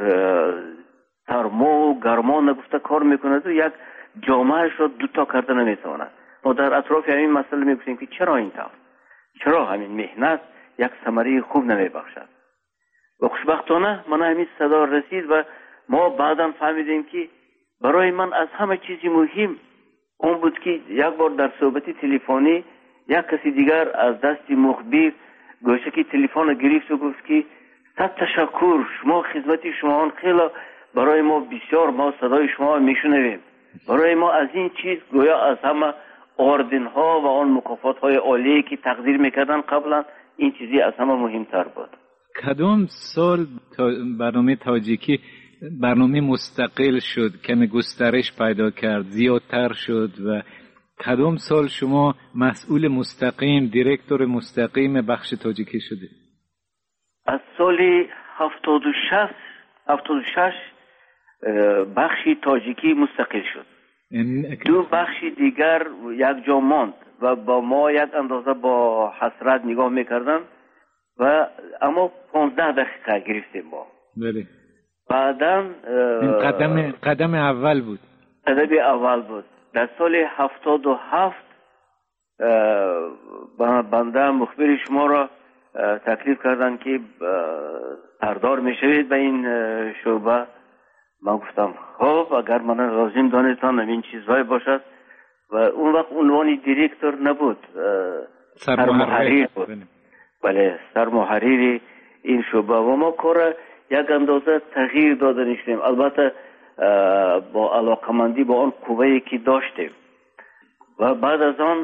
سرما و گرما نگفته کار میکند و یک جامعه را دوتا کرده نمیتواند. ما در اطراف همین مسئله میگفتیم که چرا این طور، چرا همین مهنت یک ثمره خوب نمیبخشد. و خوشبختانه من همین صدا رسید و ما بعدا فهمیدیم که برای من از همه چیزی مهم اون بود که یک بار در صحبت تلفنی یک کسی دیگر از دست مخبر گوشه که تلفن گرفت و گفت که صد تشکر، شما خدمت شما آن خیلی برای ما بسیار، ما صدای شما میشنویم. برای ما از این چیز گویا از همه آوردن ها و آن مکافات های عالی که تقدیر میکردن قبلا این چیزی از همه مهمتر بود. کدام سال تا برنامه تاجیکی برنامه مستقل شد، کمی گسترش پیدا کرد، زیادتر شد و کدام سال شما مسئول مستقیم، دیرکتور مستقیم بخش تاجیکی شدید؟ از سال هفتاد و شش هفتاد و شش بخش تاجیکی مستقل شد. دو بخش دیگر یک جا ماند و با ما یک اندازه با حسرت نگاه میکردن و اما پانزده دقیقه گرفتیم ما. بله. بعداً قدم قدم اول بود. قدم اول بود. در سال هفتاد و هفت بنده مخبر شما را تکلیف کردن که سردار میشوید به این شعبه. من گفتم خب اگر من لازم دانستان این چیزهای باشد و اون وقت عنوان دیرکتور نبود، سرمحریر بود. بله، سرمحریر این شعبه و ما کار یک اندازه تغییر داده نشدیم، البته با علاقمندی با آن قوه‌ای که داشتیم و بعد از آن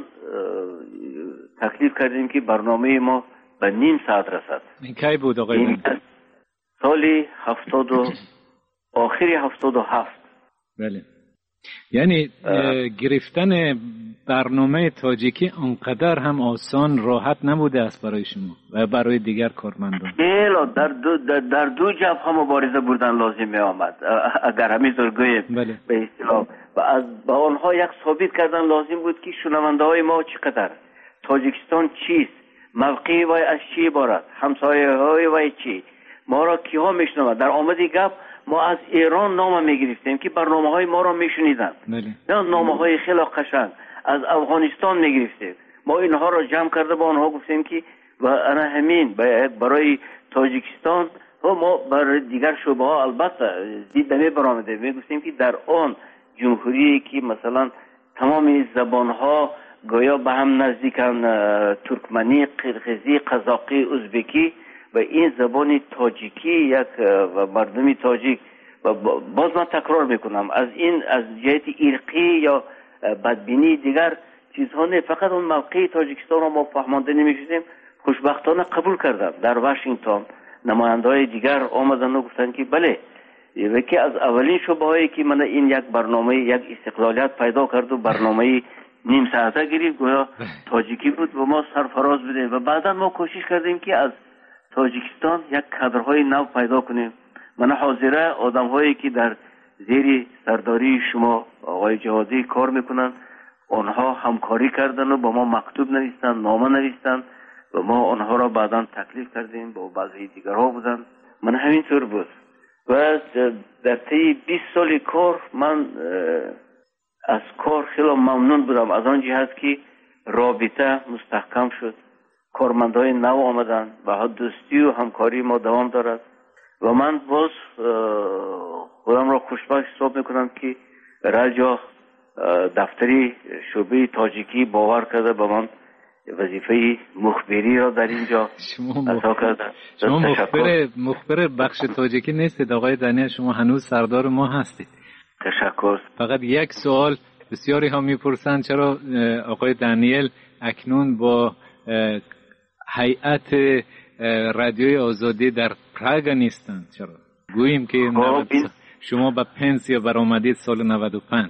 تکلیف کردیم که برنامه ما به نیم ساعت رسد. این کی بود آقای؟ سالی هفتاد و آخری هفتاد و هفت. بله. یعنی گرفتن برنامه تاجیکی انقدر هم آسان راحت نبوده است برای شما و برای دیگر کارمندان. بله، در دو در, در دو جبهه مبارزه بودن لازم می آمد اگر همینطور گوییم. بله. به اصطلاح و از با آنها یک ثابت کردن لازم بود که شنونده های ما چقدر، تاجیکستان چیست، موقعی وای از چی عبارت، همسایه های وای چی، ما را کیها میشنوند. در آمدی گپ ما از ایران نام میگرفتیم که برنامه های ما را میشنیدن، نه نامه های خیلی قشنگ. از افغانستان میگرفتیم، ما اینها را جمع کرده با آنها گفتیم که و انا همین برای تاجیکستان و ما برای دیگر شعبه ها البته دید نمی برآمده. میگفتیم که در آن جمهوری که مثلا تمام زبان ها گویا به هم نزدیکن، ترکمنی، قرقیزی، قزاقی، ازبکی و این زبان تاجیکی یک و مردمی تاجیک و باز من تکرار میکنم از این از جهت ارقی یا بدبینی دیگر چیزها نه، فقط اون موقع تاجیکستان را ما فهمانده نمیشدیم. خوشبختانه قبول کردن. در واشنگتن نماینده های دیگر آمدن و گفتن که بله، یکی از اولین شعبه هایی که من این یک برنامه یک استقلالیت پیدا کرد و برنامه نیم ساعته گرفت گویا تاجیکی بود و ما سرفراز بودیم و بعدا ما کوشش کردیم که از تاجیکستان یک کادرهای نو پیدا کنیم. من حاضره آدم هایی که در زیر سرداری شما آقای جهادی کار میکنن آنها همکاری کردن و با ما مکتوب نوشتن، نامه نوشتن و ما آنها را بعدا تکلیف کردیم با بعضی دیگرها بودن. من همینطور بود و در طی بیست سال کار من از کار خیلی ممنون بودم از آن جهت که رابطه مستحکم شد، کارمندای نو آمدن و دوستی و همکاری ما دوام دارد و من باز خودم را خوشبخت حساب میکنم که رجا دفتری شعبه تاجیکی باور کرده به من وظیفه مخبری را در اینجا ادا کردم. شما مخبر مخبر بخش تاجیکی نیستید آقای دانیل، شما هنوز سردار ما هستید. تشکر. فقط یک سوال بسیاری ها میپرسند چرا آقای دانیل اکنون با هیئت رادیوی آزادی در پراگ نیستند؟ چرا گوییم که شما با پنسیا برآمدید سال نود و پنج.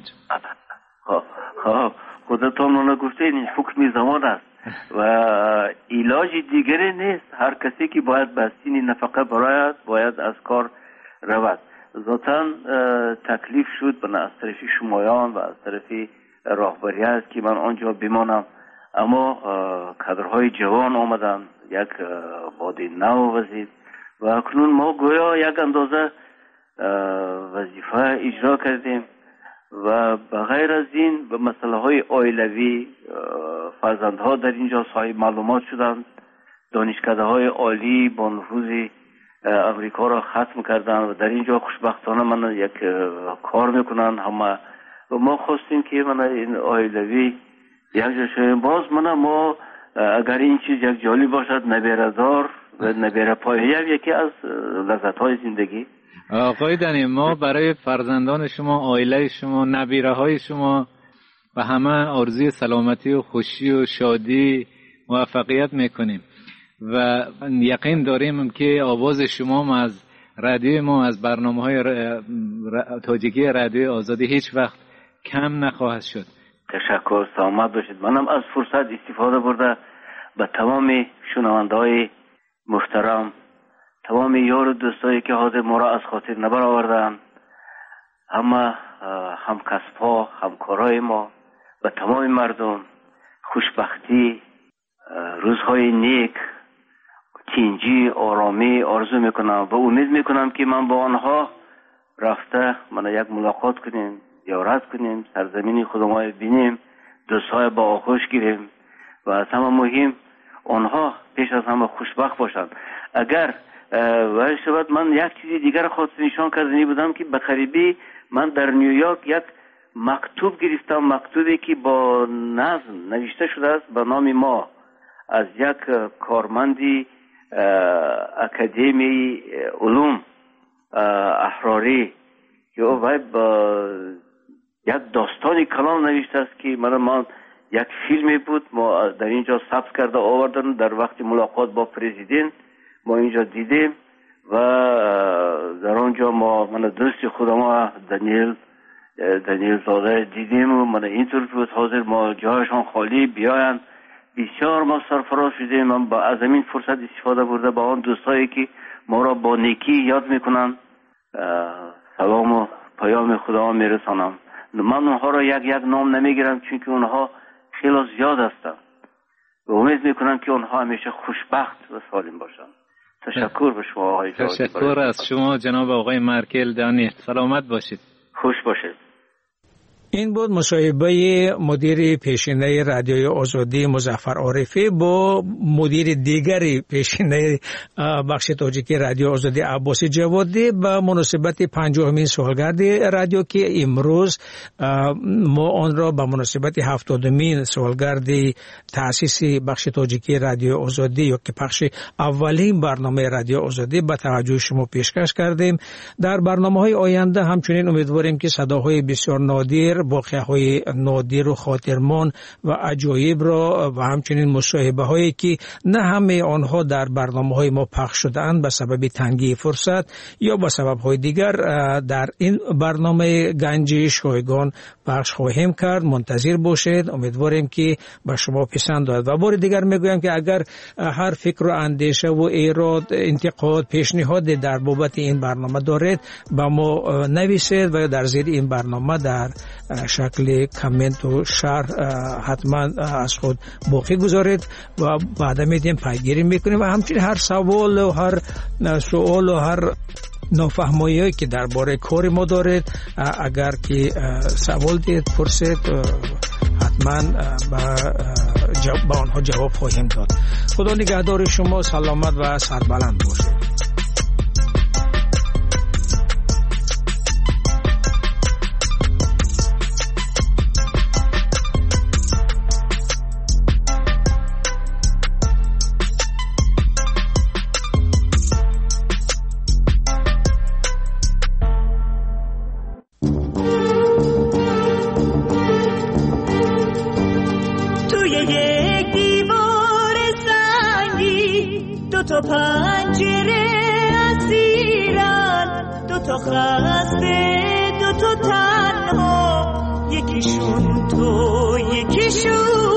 خب خودتون منو گفته این حکم زمان است و علاج دیگری نیست. هر کسی که باید بستین نفقه برایت باید از کار رود. ذاتاً تکلیف شد بنا از طرف شمایان و از طرف راهبری است که من آنجا بمانم، اما کادرهای جوان آمدن، یک باد نو وزید و اکنون ما گویا یک اندازه وظیفه اجرا کردیم و بغیر از این به مسئله های عائلوی فرزندها در اینجا صاحب معلومات شدند. دانشکده های عالی با نفوذ امریکا را ختم کردن و در اینجا خوشبختانه من یک کار میکنن همه و ما خواستیم که من این عائلوی یک جا شویم. باز من ما اگر این چیز یک جالب باشد نبیره دار و نبیره پایه یکی از لذت های زندگی. آقای دنی، ما برای فرزندان شما، عائله شما، نبیره های شما و همه آرزوی سلامتی و خوشی و شادی موفقیت میکنیم و یقین داریم که آواز شما از رادیو ما، از برنامه های تاجیکی رادیو آزادی هیچ وقت کم نخواهد شد. تشکر، سلامت باشید. منم از فرصت استفاده برده به تمام شنونده های محترم، تمام یار و دوستایی که حاضر ما را از خاطر نبر آوردن، همه همکسب ها، همکارای ما و تمام مردم خوشبختی، روزهای نیک، تینجی، آرامی آرزو میکنم و امید میکنم که من با آنها رفته من یک ملاقات کنیم، زیارت کنیم، سرزمین خودمان بینیم، دوستای با آغوش گیریم و از همه مهم آنها پیش از همه خوشبخت باشند. اگر ولی شود من یک چیزی دیگر خواست نشان کردنی بودم که به قریبی من در نیویورک یک مکتوب گرفتم، مکتوبی که با نظم نوشته شده است به نام ما از یک کارمندی اکادمی علوم احراری که او با یک داستانی کلام نوشته است که من من یک فیلمی بود ما در اینجا ثبت کرده آوردن. در وقت ملاقات با پرزیدنت ما اینجا دیدیم و در آنجا ما من دوست خودم دانیل دانیل زاده دیدیم و من اینطور بود حاضر ما جایشان خالی بیاین. بسیار ما سرفراز شدیم. من با از این فرصت استفاده برده با آن دوستایی که ما را با نیکی یاد میکنن سلام و پیام خدا میرسانم. من اونها را یک یک نام نمیگیرم چون که اونها خیلی زیاد هستن و امید میکنم که اونها همیشه خوشبخت و سالم باشن. تشکر به شما آقای جاوید. تشکر از شما جناب آقای مارکل دانیل. سلامت باشید. خوش باشید. این بود مصاحبه مدیر پیشینه رادیوی آزادی مظفر عارفی با مدیر دیگری پیشینه بخش تاجیکی رادیو آزادی عباس جوادی به مناسبت پنجاهمین سالگرد رادیو که امروز ما آن را به مناسبت هفتادمین سالگرد تأسیس بخش تاجیکی رادیو آزادی یا که پخش اولین برنامه رادیو آزادی به توجه شما پیشکش کردیم. در برنامه‌های آینده همچنین امیدواریم که صداهای بسیار نادر، واقعه‌های نادر و خاطرمان و عجایب را و همچنین مصاحبه هایی که نه همه آنها در برنامه‌های ما پخش شده‌اند به سبب تنگی فرصت یا به سبب‌های دیگر در این برنامه گنج شایگان پخش خواهیم کرد. منتظر باشید. امیدواریم که به شما پسند آید. و بار دیگر میگویم که اگر هر فکر و اندیشه و ایراد، انتقاد، پیشنهاد در بابت این برنامه دارید با ما نویسید و در زیر این برنامه در شکل کامنت و شرح حتما از خود باقی گذارید و بعدا میدیم پیگیری میکنیم و همچنین هر سوال و هر سوال و هر نافهمایی که درباره کار ما دارید اگر که سوال دید پرسید حتما با آنها جواب خواهیم داد. خدا نگهدار شما. سلامت و سربلند باشید. تا پنجره اسیرن، دو تا خسته دو تا تنها، یکیشون تو یکیشون